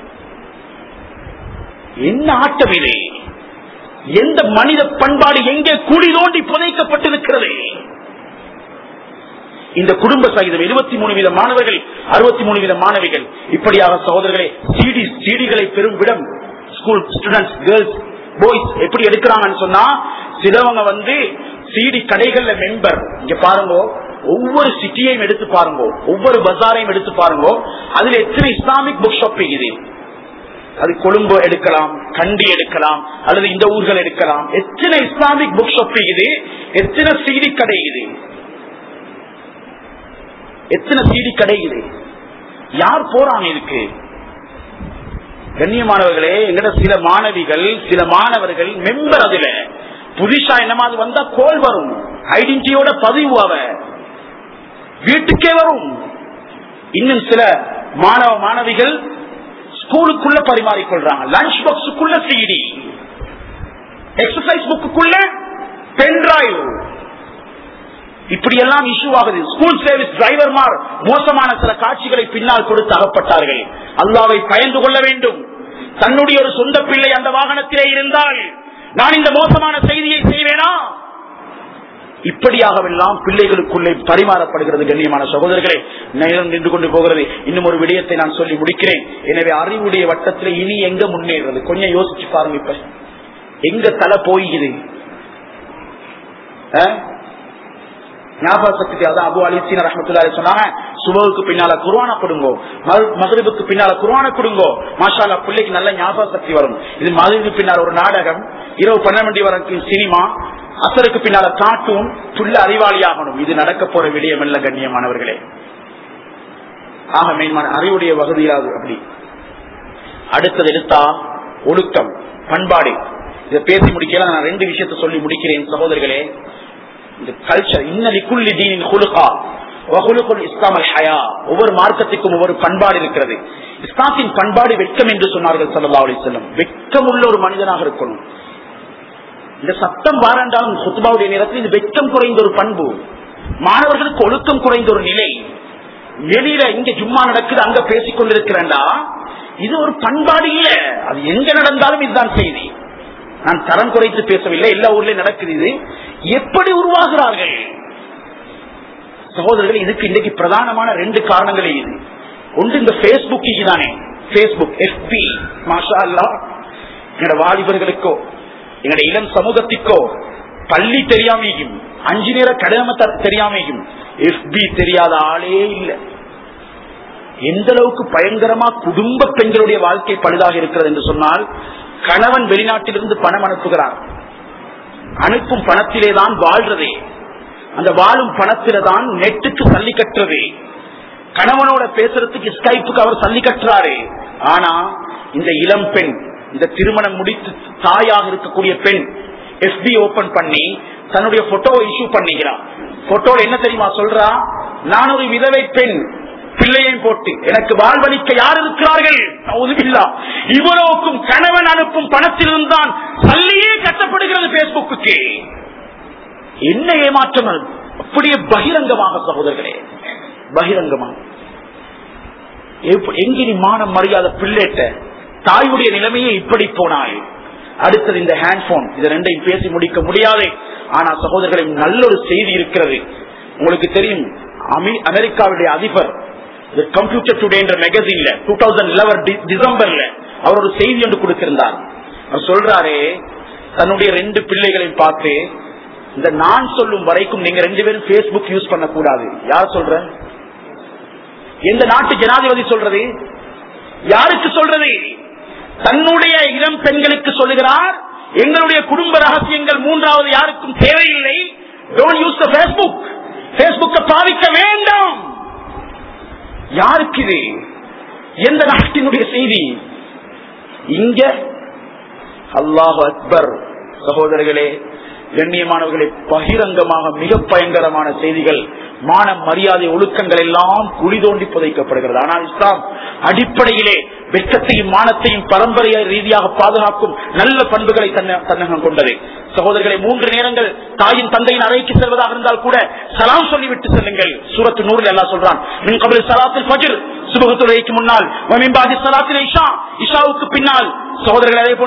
என்ன ஆட்டம் இது? எந்த மனித பண்பாடு எங்கே குழி தோண்டி புதைக்கப்பட்டிருக்கிறது? இந்த குடும்ப சகிதம் எழுபத்தி மூணு வீத மாணவர்கள், அறுபத்தி மூணு வீத மாணவிகள். இப்படியாக சகோதரர்களே சிடி சிடிகளை பெரும் விடம் ஸ்கூல் ஸ்டூடெண்ட்ஸ், கேர்ள்ஸ், பாய்ஸ் எப்படி எடுக்கிறாங்கன்னு சொன்னா, சிலவங்க வந்து சிடி கடைகள்ல மெம்பர். இங்க பாருங்க, ஒவ்வொரு சிட்டியையும் எடுத்து பாருங்க, ஒவ்வொரு பஜாரையும் எடுத்து பாருங்க, அதுல எத்தனை இஸ்லாமிக் புக் ஷாப்பிங் இது. அது கொழும்பு எடுக்கலாம், கண்டி எடுக்கலாம், அல்லது இந்த ஊர்கள் எடுக்கலாம். எத்தனை இஸ்லாமிக் புக் ஷாப்பிங் இது, எத்தனை சிடி கடை இது, எத்தனை சிடி கடை இது. யார் போறாங்க இதுக்கு? கண்ணியமானவர்களே, எங்கட சில மாணவிகள், சில மாணவர்கள் மெம்பர். அதுல புதுசா என்னமாவது வந்தா கோல் வரும், ஐடென்டிட்டியோட பதிவு அவ வீட்டுக்கே வரும். இன்னும் சில மாணவ மாணவிகள் ஸ்கூலுக்குள்ள பரிமாறிக்கொள்றாங்க. லஞ்ச் பாக்ஸுக்குள்ள சிடி, எக்ஸசைஸ் புக்குள்ள பென்டிரைவ், இப்படி எல்லாம் இஷ்யூ ஆகுது. ஸ்கூல் சர்வீஸ் டிரைவர்மார் மோசமான சில காட்சிகளை பின்னால் கொடுத்து அகப்பட்டார்கள். அல்லாஹ்வை பயந்து கொள்ள வேண்டும். தன்னுடைய ஒரு சொந்த பிள்ளை அந்த வாகனத்திலே இருந்தால் நான் இந்த மோசமான செய்தியை செய்வேனா? இப்படியாகவெல்லாம் பிள்ளைகளுக்குள்ளே பரிமாறப்படுகிறது. கண்ணியமான சகோதரர்களே, நேரம் நின்று கொண்டு போகிறது. இன்னும் ஒரு விடயத்தை நான் சொல்லி முடிக்கிறேன். எனவே அறிவுடைய வட்டத்தில் இனி எங்க முன்னேறது கொஞ்சம் யோசிச்சு பாருங்க. இப்ப எங்க தலை போய்கிறது? ஞாபகத்துக்கு அதான் அபு அலி சீன ரஹ்மத்துல்லாஹி சொன்னாங்க, சுபஹுக்கு பின்னால குர்ஆனை கொடுங்கோ, மக்ரிபுக்கு பின்னால குர்ஆனை கொடுங்கோ, மாஷா அல்லாஹ் பிள்ளைக்கு நல்ல ஞாபக சக்தி வரும். இது மக்ரிபுக்கு பின்னால ஒரு நாடகம், இரவு பன்னெண்டு மணி வரைக்கும் சினிமா, அசருக்கு பின்னால காட்டும், புள்ள அறிவாளியாகணும். இது நடக்க போற விடயம் அல்ல கண்ணியமானவர்களே. ஆக மேன்மான அறிவுடைய வகுதியாது. அப்படி அடுத்தது எடுத்தா ஒழுக்கம், பண்பாடு. இதை பேசி முடிக்கல, நான் ரெண்டு விஷயத்தை சொல்லி முடிக்கிறேன் சகோதரர்களே. இந்த கல்ச்சர் இன்னலிக்குள்ளி தீனின் குலுகா வகுலுக்குல் இஸ்லாம் அல் ஹயா. ஒவ்வொரு மார்க்கத்துக்கும் ஒவ்வொரு பண்பாடு இருக்கிறது. இஸ்லாத்தின் பண்பாடு வெட்கம் என்று சொன்னார்கள் ஸல்லல்லாஹு அலைஹி வஸல்லம். வெட்கம் உள்ள ஒரு மனிதனாக இருக்கணும். இந்த சத்தம் வாரண்டாலும் குத்பாவுடைய நேரத்தில் இது வெட்கம் குறைந்த ஒரு பண்பு, மாணவர்களுக்கு ஒழுக்கம் குறைந்த ஒரு நிலை. வெளியில இங்க ஜும்மா நடக்குது, அங்க பேசிக் கொண்டிருக்கிறேன்டா, இது ஒரு பண்பாடு இல்ல. அது எங்க நடந்தாலும் இதுதான் செய்தி. நான் தரம் குறைத்து பேசவில்லை, எல்லா ஊர்லயும் நடக்குது. இது எப்படி உருவாகிறார்கள் சகோதரர்கள்? இதுக்கு இன்றைக்கு பிரதானமான ரெண்டு காரணங்களே இது. ஒன்று இந்த பேஸ்புக் தானே, பேஸ்புக் எஃபி. மாஷா அல்லாஹ், எங்களோட வாலிபர்களுக்கோ எங்களுடைய இளம் சமூகத்திற்கோ பள்ளி தெரியாமையும் அஞ்சு நேர கடமை தெரியாமையும் எஃபி தெரியாத ஆளே இல்லை. எந்த அளவுக்கு பயங்கரமா குடும்ப பெண்களுடைய வாழ்க்கை பழுதாக இருக்கிறது என்று சொன்னால், கணவன் வெளிநாட்டிலிருந்து பணம் அனுப்புகிறார், அனுப்பும் பணத்திலே தான் வாழ்றதே, அந்த வாழும் பணத்தில தான் நெட்டுக்கு சல்லி கட்டுறது, கணவனோட பேசுறதுக்கு ஸ்கைப்புக்கு அவர் சல்லி கட்டுறாரு. ஆனா இந்த இளம் பெண், இந்த திருமணம் முடித்து தாயாக இருக்கக்கூடிய பெண் எஃபி ஓபன் பண்ணி தன்னுடைய போட்டோவை இஷ்யூ பண்ணிக்கிறார். போட்டோ என்ன தெரியுமா சொல்றா? நான் ஒரு விதவை பெண், பிள்ளையையும் போட்டு எனக்கு வாழ்வளிக்க யார் இருக்கிறார்கள்? இவ்வளவுக்கும் கணவன் அனுப்பும் பணத்திலிருந்தான் சல்லியே கட்டப்படுகிறது பேஸ்புக்கு. என்ன ஏமாற்றம்! அப்படியே பகிரங்கமாக சகோதரர்களே, பகிரங்கமாக. எங்கினி மானம் மரியாதை பிள்ளைட்ட தாயுடைய நிலைமையே இப்படி போனாய். அடுத்தது இந்த ஹேண்ட்போன். இது ரெண்டையும் பேசி முடிக்க முடியாது. ஆனா சகோதரர்களை, நல்ல ஒரு செய்தி இருக்கிறது. உங்களுக்கு தெரியும், அமெரிக்காவுடைய அதிபர் கம்ப்யூட்டர் டுடே என்ற மேகசின்ல டூ தௌசண்ட் லெவன் டிசம்பர்ல அவர் ஒரு செய்தி ஒன்று கொடுத்திருந்தார். அவர் சொல்றாரு, தன்னுடைய ரெண்டு பிள்ளைகளையும் பார்த்து, இந்த நான் சொல்லும் வரைக்கும் நீங்க ரெண்டு பேரும் பேஸ்புக் யூஸ் பண்ண கூடாது. யார் சொல்ற? எந்த நாட்டு ஜனாதிபதி சொல்றது? யாருக்கு சொல்றது? தன்னுடைய இளம் பெண்களுக்கு சொல்லுகிறார், எங்களுடைய குடும்ப ரகசியங்கள் மூன்றாவது யாருக்கும் தேவையில்லை. Don't use the Facebook. ஃபேஸ்புக்கை பாவிக்க வேண்டாம். யாருக்கு இது? எந்த நாட்டினுடைய செய்தி? இங்க அல்லாஹ் அக்பர். சகோதரர்களே, கண்ணியமானவர்களே, பகிரங்கமாக மிக பயங்கரமான செய்திகள், மான மரியாதை ஒழுக்கங்கள் எல்லாம் குழி தோண்டி புதைக்கப்படுகிறது. ஆனால் இஸ்லாம் அடிப்படையிலே வெட்கத்தையும் மானத்தையும் பரம்பரைய ரீதியாக பாதுகாக்கும் நல்ல பண்புகளை தன்னகம் கொண்டது. சகோதரர்களை, மூன்று நேரங்கள் தாயின் தந்தையின் அறைக்கு செல்வதாக இருந்தால் கூட சலாம் சொல்லிவிட்டு செல்லுங்கள். சூரத்து நூறில் அல்லாஹ் சொல்றான், மின் கபில் ஸலாத்தில் ஃபஜ்ர், சுபஹ் தொழுகைக்கு முன்னால், வ மின் பாதி ஸலாத்தில் இஷா, இஷாவுக்கு பின்னால். சகோதரர்கள், அதே போன்று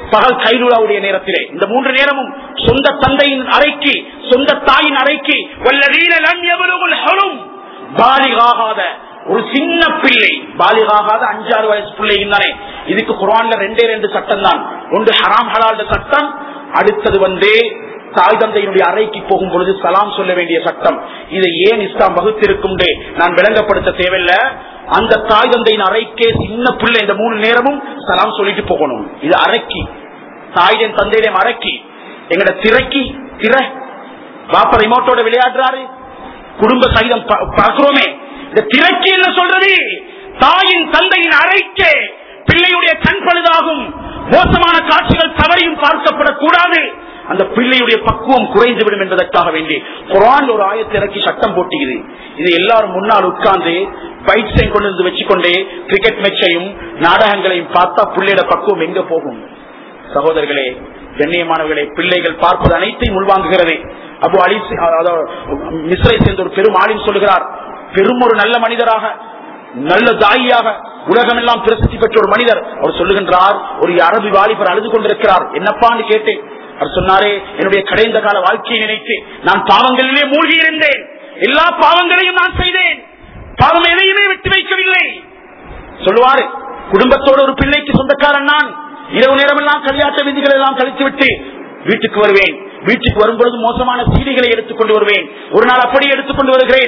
பகல் கைலுலாவுடைய நேரத்திலே இந்த மூன்று நேரமும் சொந்த தந்தையின் அறைக்கு சொந்த தாயின் அறைக்கு வல்லதீன லம் யபலுகுல் ஹுலும் பாலிகாகாத ஒரு சின்ன பிள்ளை பாலிகாகாத அஞ்சாறு வயசு பிள்ளை தானே. இதுக்கு குர்ஆன்ல ரெண்டே ரெண்டு சட்டம் தான். ஒன்று ஹராம் ஹலால் சட்டம், அடுத்தது வந்து தாய் தந்தையினுடைய அறைக்கு போகும் பொழுது சலாம் சொல்ல வேண்டிய சட்டம். இதை ஏன் இஸ்லாம் வகுத்திருக்கும் நான் விளங்கப்படுத்த தேவையில்லை. அந்த தாய் தந்தையின் அறைக்கே சின்ன பிள்ளை இந்த மூணு நேரமும் சலாம் சொல்லிட்டு போகணும். இது அறைக்கு தாயுடன் தந்தையிடம் அறைக்கு. எங்கட திரைக்கு திரை பாப்பா ரிமோட்டோட விளையாடுறாரு, குடும்ப சகிதம் பார்க்கிறோமே. இந்த திரைக்கு என்ன சொல்றது? தாயின் தந்தையின் அறைக்கே பிள்ளையுடைய கண் பழுதாகும், மோசமான காட்சிகள் தவறையும் பார்க்கப்படக்கூடாது, அந்த பிள்ளையுடைய பக்குவம் குறைந்துவிடும் என்பதற்காக வேண்டி குர்ஆன் ஒரு ஆயத்தை இறக்கி சட்டம் போட்டுகிறது. இது எல்லாரும் முன்னால் உட்கார்ந்து பைட்ஸை கொண்டு வந்து வச்சுக்கொண்டே கிரிக்கெட் மேட்சையும் நாடகங்களையும் பார்த்தா பிள்ளையோட பக்குவம் எங்க போகும்? சகோதரர்களே, கண்ணியமானவர்களே, பிள்ளைகள் பார்ப்பது அனைத்தையும் உள்வாங்குகிறது. அபு அலி மிஸ்ரை சேர்ந்த ஒரு பெரும் ஆலிம் சொல்லுகிறார், பெரும் ஒரு நல்ல மனிதராக நல்ல தாயியாக உலகம் எல்லாம் பிரசித்தி பெற்ற ஒரு மனிதர். அவர் சொல்லுகின்றார், ஒரு அரபி வாலிபர் அழுது கொண்டிருக்கிறார். என்னப்பான்னு கேட்டேன். அவர் சொன்னாரே, என்னுடைய கடைந்த கால வாழ்க்கையை நினைத்து நான் பாவங்களிலே மூழ்கி இருந்தேன், எல்லா பாவங்களையும் நான் செய்தேன், பாவம் எதையுமே விட்டு வைக்கவில்லை. சொல்லுவாரு, குடும்பத்தோட ஒரு பிள்ளைக்கு சொந்தக்காரன் நான், இரவு நேரம் எல்லாம் கல்யாண விதிகளை எல்லாம் கழித்து விட்டு வீட்டுக்கு வருவேன். வீட்டுக்கு வரும்பொழுது மோசமான சீடிகளை எடுத்துக்கொண்டு வருவேன். ஒரு நாள் அப்படி எடுத்துக்கொண்டு வருகிறேன்.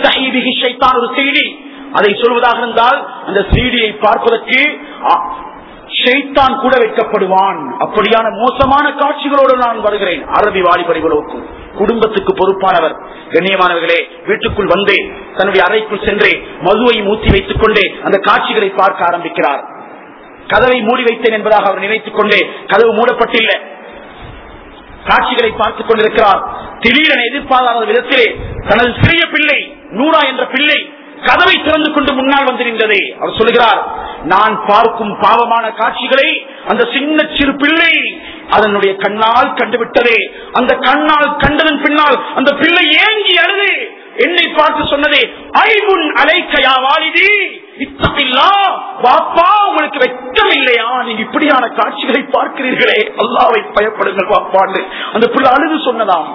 ஒரு சீடி, அதை சொல்வதாக இருந்தால் அந்த சீடியை பார்ப்பதற்கு ஷைத்தான் கூட வைக்கப்படுவான். அப்படியான மோசமான காட்சிகளோடு நான் வருகிறேன். அரபி வாலிபரிகளோடு குடும்பத்துக்கு பொறுப்பானவர். கண்ணியமானவர்களே, வீட்டுக்குள் வந்து தன்னுடைய அறைக்குள் சென்று மதுவை மூத்தி வைத்துக் கொண்டே அந்த காட்சிகளை பார்க்க ஆரம்பிக்கிறார். கதவை மூடி வைத்தேன் என்பதாக அவர் நினைத்துக் கொண்டே கதவு மூடப்பட்டில்லை, காட்சிகளை பார்த்துக் கொண்டிருக்கிறார். திடீரென எதிர்பாராத விதத்திலே தனது சிறிய பிள்ளை நூரா என்ற பிள்ளை கதவை திறந்து கொண்டு முன்னால் வந்து நின்றது. அவர் சொல்லுகிறார், நான் பார்க்கும் பாவமான காட்சிகளை அந்த சின்ன சிறு பிள்ளை அதனுடைய கண்ணால் கண்டுவிட்டதே. அந்த கண்ணால் கண்டதன் பின்னால் அந்த பிள்ளை ஏங்கி அழுது என்னை பார்த்து சொன்னதே, ஐபுன் அலைக்கயா வாலிதி இத்தபில்லா, பாப்பா உங்களுக்கு வெட்கம் இல்லையா, நீங்க இப்படியான காட்சிகளை பார்க்கிறீர்களே, அல்லாஹ்வை பயப்படுங்கள் பாப்பான்னு அந்த பிள்ளை அழுது சொன்னதாம்.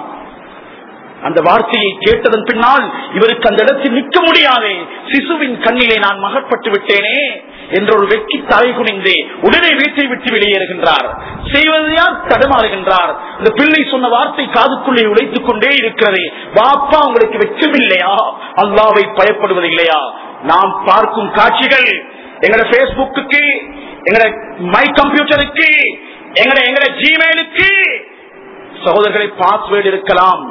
அந்த வார்த்தையை கேட்டதன் பின்னால் இவருக்கு அந்த இடத்தில் நிற்க முடியாது. சிசுவின் கண்ணிலே நான் மகப்பட்டு விட்டேனே என்ற ஒரு வெட்கி தலை குனிந்து உடனே வீட்டை விட்டு வெளியேறுகின்றார். செய்வதையா தடுமாறுகின்றார். இந்த பிள்ளை சொன்ன வார்த்தை காதுக்குள்ளே உழைத்துக் கொண்டே இருக்கிறது. பாப்பா உங்களுக்கு வெட்கம் இல்லையா, அல்லாஹ்வை பயப்படுவது இல்லையா? நாம் பார்க்கும் காட்சிகள் எங்களோட பேஸ்புக்கு, எங்களோட மை கம்ப்யூட்டருக்கு, எங்களோட எங்களோட ஜிமெயிலுக்கு சகோதரர்களை பாஸ்வேர்டு இருக்கலாம்,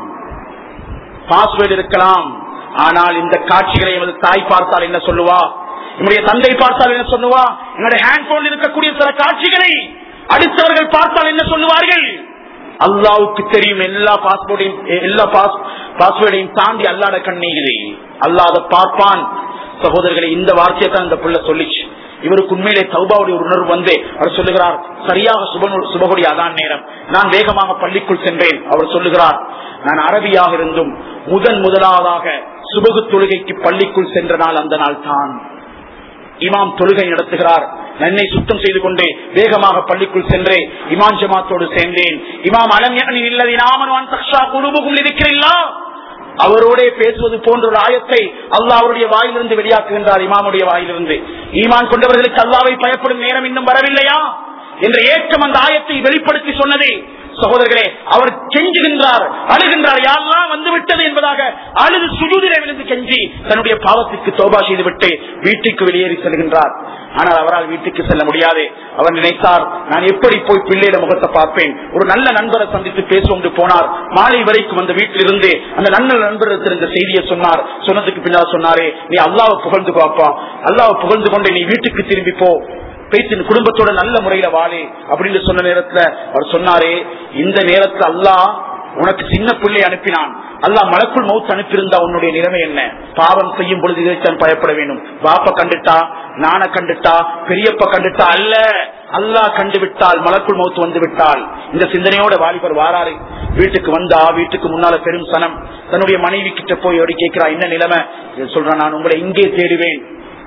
பாஸ்வேர்டு இருக்கலாம். ஆனால் இந்த காட்சிகளை எமது தாய் பார்த்தால் என்ன சொல்லுவா, என்னுடைய தந்தை பார்த்தால் என்ன சொல்லுவா, என்னுடைய ஹேண்ட்போன் இருக்கக்கூடிய சில காட்சிகளை அடுத்தவர்கள் பார்த்தால் என்ன சொல்லுவார்கள்? அல்லாவுக்கு தெரியும். எல்லா பாஸ்போர்டையும் எல்லா பாஸ்வேர்டையும் தாண்டி அல்லாத கண்ணீரே, அல்லாத பார்ப்பான். சகோதரர்களை, இந்த வார்த்தையை தான் இந்த பிள்ளை சொல்லிச்சு. இவருக்கு உண்மையிலே தௌபாவுடைய ஒரு உணர்வு வந்து அவர் சொல்லுகிறார், சரியாக சுபகுடைய அதான் நேரம், நான் வேகமாக பள்ளிக்குள் சென்றேன். அவர் சொல்லுகிறார், நான் அரபியாக இருந்தும் முதன் முதலாவதாக சுபகு தொழுகைக்கு பள்ளிக்குள் சென்ற நாள் அந்த நாள் தான். இமாம் தொழுகை நடத்துகிறார். என்னை சுத்தம் செய்து கொண்டே வேகமாக பள்ளிக்குள் சென்றே இமாம் ஜமாத்தோடு சேர்ந்தேன். இமாம் அலம் இல்லதி நாமன் தக்ஷா குலூபுகும் இருக்கிறீர்களா, அவரோட பேசுவது போன்ற ஒரு ஆயத்தை அல்லாஹ் அவருடைய வாயிலிருந்து வெளியாக்குகின்றார். இமாமுடைய வாயிலிருந்து ஈமான் கொண்டவர்களுக்கு அல்லாஹ்வை பயப்படும் நேரம் இன்னும் வரவில்லையா என்ற ஏக்கம் அந்த ஆயத்தை வெளிப்படுத்தி சொன்னது. சகோதரர்களே, அவர் கெஞ்சுகின்றார், அழுகின்றார், யாரெல்லாம் வந்து விட்டது என்பதாக அழுது சுஜூதிலே விழுந்து கெஞ்சி தன்னுடைய பாவத்திற்கு தௌபா செய்துவிட்டு வீட்டுக்கு வெளியேறி செல்கின்றார். ஆனால் அவரால் வீட்டுக்கு செல்ல முடியாது. அவர் நினைத்தார், நான் எப்படி போய் பிள்ளையிட முகத்தை பார்ப்பேன், ஒரு நல்ல நண்பரை சந்தித்து பேசுவோம் போனார். மாலை வரைக்கும் அந்த வீட்டிலிருந்து அந்த நல்ல நண்பரிடத்தில் இந்த செய்தியை சொன்னார். சொன்னதுக்கு பின்னால் சொன்னாரே, நீ அல்லாஹ்வை புகழ்ந்து பாப்பா, அல்லாஹ்வை புகழ்ந்து கொண்டு நீ வீட்டுக்கு திரும்பி போ, பேசின் குடும்பத்தோட நல்ல முறையில வாழே அப்படின்னு சொன்ன நேரத்துல அவர் சொன்னாரே, இந்த நேரத்துல அல்லாஹ் உனக்கு சின்ன பிள்ளை அனுப்பினான், அல்லாஹ் மலக்குள் மௌத் அனுப்பியிருந்தா உன்னுடைய நிலைமை என்ன? பாவம் செய்யும் பொழுது இதைத்தான் பயப்பட வேண்டும். பாப்பா கண்டுட்டா, நான கண்டுட்டா, பெரியப்பா கண்டுட்டா அல்ல, அல்லாஹ் கண்டுவிட்டால் மலக்குள் மௌத் வந்து விட்டால். இந்த சிந்தனையோட வாலிபர் வாராரு. வீட்டுக்கு வந்தா வீட்டுக்கு முன்னால பெரும் சனம். தன்னுடைய மனைவி கிட்ட போய் ஓடி கேட்கிறா, என்ன நிலைமை? சொல்றான், நான் உங்களை இங்கே தேடுவேன்,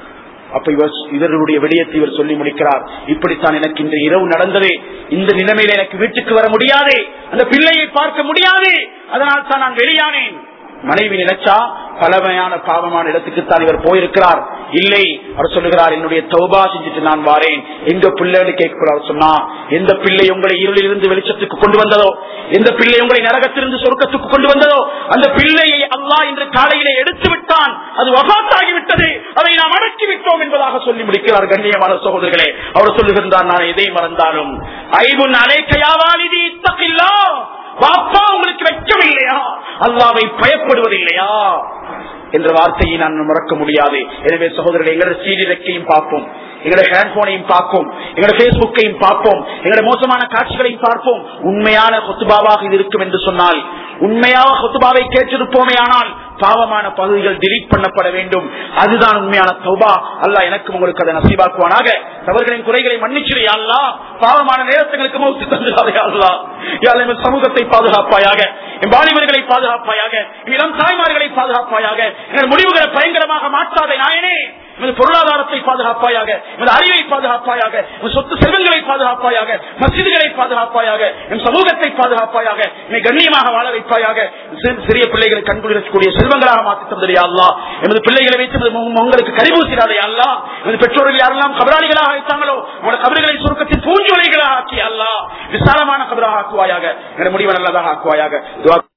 அப்ப இவர் இவருடைய விடயத்தை இவர் சொல்லி முடிக்கிறார். இப்படித்தான் எனக்கு இன்று இரவு நடந்தது. இந்த நிலைமையில எனக்கு வீட்டுக்கு வர முடியாது, அந்த பிள்ளையை பார்க்க முடியாது, அதனால் தான் நான் வெளியானேன். மனைவி நினைச்சா பலமையான பாவமான இடத்துக்குத்தான் இவர் போயிருக்கிறார். இல்லை, அவர் சொல்லுகிறார், என்னுடைய தௌபா செஞ்சுட்டு நான் வாரேன். எங்க பிள்ளைன்னு கேட்கிறார். சொன்னா, எந்த பிள்ளை உங்களை இருளில் இருந்து வெளிச்சத்துக்கு கொண்டு வந்ததோ, எந்த பிள்ளை உங்களை நரகத்திலிருந்து சொர்க்கத்துக்கு கொண்டு வந்ததோ, அந்த பிள்ளையை அல்லாஹ் இன்று காலையிலே எடுத்து விட்டான். அது வஃபாத்தாகிவிட்டது, அதை நாம் அடக்கி விட்டோம் என்பதாக சொல்லி முடிக்கிறார். கண்ணியமான சகோதரர்களே, அவர் சொல்லுகின்றார், நான் எதை மறந்தாலும் ஐபுன் அலைக்க யா வாலிதி இத்தகில்லாஹ், பாப்பா உங்களுக்கு வெட்கமில்லையா, அல்லாஹ்வை பயப்படுவதில்லையா என்ற வார்த்தையை நான் மறக்க முடியாது. எனவே சகோதரர்களே, எங்களுடைய சீரிரைக்கையும் பார்ப்போம், எங்களுடைய ஹேண்ட்போனையும் பார்ப்போம், எங்களுடைய பேஸ்புக்கையும் பார்ப்போம், எங்களுடைய மோசமான காட்சிகளையும் பார்ப்போம். உண்மையான ஹுத்பாவாக இது இருக்கும் என்று சொன்னால், உண்மையாக ஹுத்பாவை கேட்டிருப்போமே ஆனால் பாவமான பகுதிகள் டிலீட் பண்ணப்பட வேண்டும். அதுதான் உண்மையான தௌபா. அல்லாஹ் எனக்கும் உங்களுக்கு அதை நசீபாக்குவானாக. அவர்களின் குறைகளை மன்னிச்சிரு யா அல்லாஹ். பாவமான நேரத்துகளுக்கு மௌத்து தந்துடாதே யா அல்லாஹ். யா அல்லாஹ், எங்கள் சமூகத்தை பாதுகாப்பாயாக, என் வாலிபர்களை பாதுகாப்பாயாக, இளம் தாய்மார்களை பாதுகாப்பாயாக, எங்கள் முடிவுகளை பயங்கரமாக மாற்றாதே நாயனே. எமது பொருளாதாரத்தை பாதுகாப்பாயாக, எமது அறிவை பாதுகாப்பாயாக, எமது சொத்து செல்வங்களை பாதுகாப்பாயாக, மஸ்ஜிதுகளை பாதுகாப்பாயாக, எம் சமூகத்தை பாதுகாப்பாயாக, என்னை கண்ணியமாக வாழ வைப்பாயாக. சிறிய பிள்ளைகளை கண்குளிரக்கூடிய செல்வங்களாக மாற்றி தந்தது யா அல்லாஹ். எமது பிள்ளைகளை வைத்து உங்களுக்கு கரிபூசிடாதே யா அல்லாஹ். எமது பெற்றோர்கள் யாரெல்லாம் கபராளிகளாக வைத்தாங்களோ, உங்களோட கபறுகளை சுருக்கத்தில் பூஞ்சோலைகளாக ஆக்கி அல்லாஹ் விசாலமான கபராக ஆக்குவாயாக. என முடிவு நல்லதாக ஆக்குவாயாக.